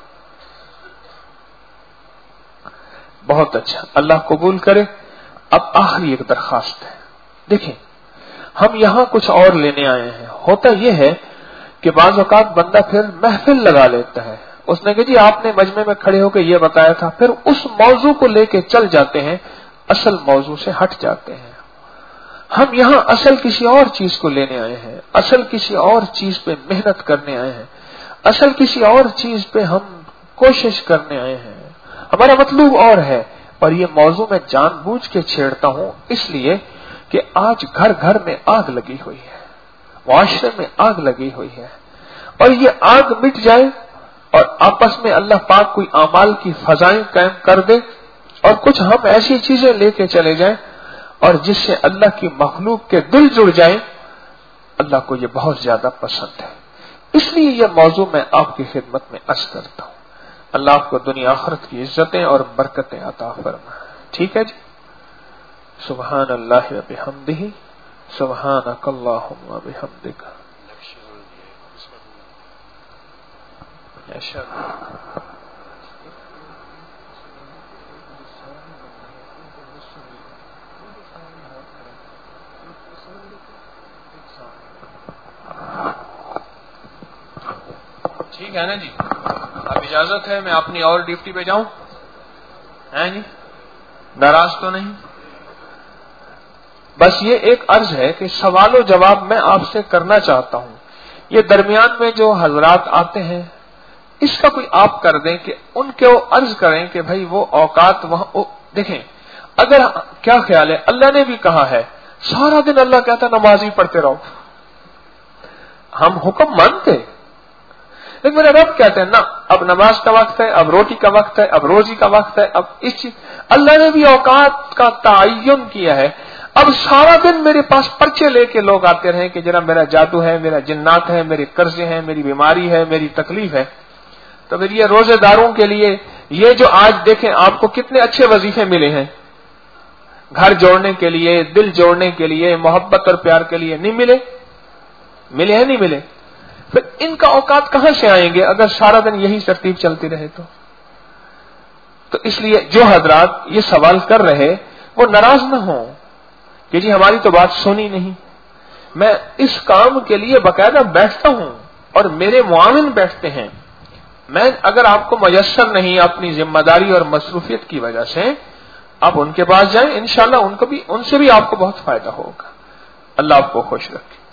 بہت اچھا، اللہ قبول کرے. اب آخری ایک درخواست ہے. دیکھیں ہم یہاں کچھ اور لینے آئے ہیں. ہوتا یہ ہے کہ بعض اوقات بندہ پھر محفل لگا لیتا ہے. اس نے کہا جی آپ نے مجمع میں کھڑے ہو کے یہ بتایا تھا، پھر اس موضوع کو لے کے چل جاتے ہیں، اصل موضوع سے ہٹ جاتے ہیں. ہم یہاں اصل کسی اور چیز کو لینے آئے ہیں، اصل کسی اور چیز پہ محنت کرنے آئے ہیں، اصل کسی اور چیز پہ ہم کوشش کرنے آئے ہیں. ہمارا مطلوب اور ہے. اور یہ موضوع میں جان بوجھ کے چھیڑتا ہوں اس لیے کہ آج گھر گھر میں آگ لگی ہوئی ہے، معاشرے میں آگ لگی ہوئی ہے، اور یہ آگ مٹ جائے اور آپس میں اللہ پاک کوئی اعمال کی فضائیں قائم کر دے، اور کچھ ہم ایسی چیزیں لے کے چلے جائیں اور جس سے اللہ کی مخلوق کے دل جڑ جائیں. اللہ کو یہ بہت زیادہ پسند ہے. اس لیے یہ موضوع میں آپ کی خدمت میں عرض کرتا ہوں. اللہ آپ کو دنیا آخرت کی عزتیں اور برکتیں عطا فرمائے. ٹھیک ہے جی. سبحان اللہ و بحمدہ، سبحانک اللہم و بحمدک. ٹھیک ہے نا جی. اب اجازت ہے میں اپنی اور ڈیوٹی پہ جاؤں؟ ہیں جی ناراض تو نہیں؟ بس یہ ایک عرض ہے کہ سوال و جواب میں آپ سے کرنا چاہتا ہوں. یہ درمیان میں جو حضرات آتے ہیں اس کا کوئی آپ کر دیں کہ ان کو عرض کریں کہ بھائی وہ اوقات وہاں دیکھیں. اگر کیا خیال ہے, اللہ نے بھی کہا ہے سارا دن اللہ کہتا نماز ہی پڑھتے رہو, ہم حکم مانتے, لیکن میرا رب کہتے ہیں نا اب نماز کا وقت ہے, اب روٹی کا وقت ہے, اب روزی کا وقت ہے, اب اس چیز. اللہ نے بھی اوقات کا تعین کیا ہے. اب سارا دن میرے پاس پرچے لے کے لوگ آتے رہیں کہ جناب میرا جادو ہے, میرا جنات ہے, میرے قرضے ہیں, میری بیماری ہے, میری تکلیف ہے. تو پھر یہ روزے داروں کے لیے یہ جو آج دیکھیں آپ کو کتنے اچھے وظیفے ملے ہیں, گھر جوڑنے کے لیے, دل جوڑنے کے لیے, محبت اور پیار کے لیے, نہیں ملے؟ ملے ہیں نہیں ملے؟ پھر ان کا اوقات کہاں سے آئیں گے اگر سارا دن یہی ترتیب چلتی رہے تو اس لیے جو حضرات یہ سوال کر رہے وہ ناراض نہ ہوں کہ جی ہماری تو بات سنی نہیں. میں اس کام کے لیے باقاعدہ بیٹھتا ہوں اور میرے معاون بیٹھتے ہیں. میں اگر آپ کو میسر نہیں اپنی ذمہ داری اور مصروفیت کی وجہ سے, آپ ان کے پاس جائیں, انشاءاللہ ان سے بھی آپ کو بہت فائدہ ہوگا. اللہ آپ کو خوش رکھے.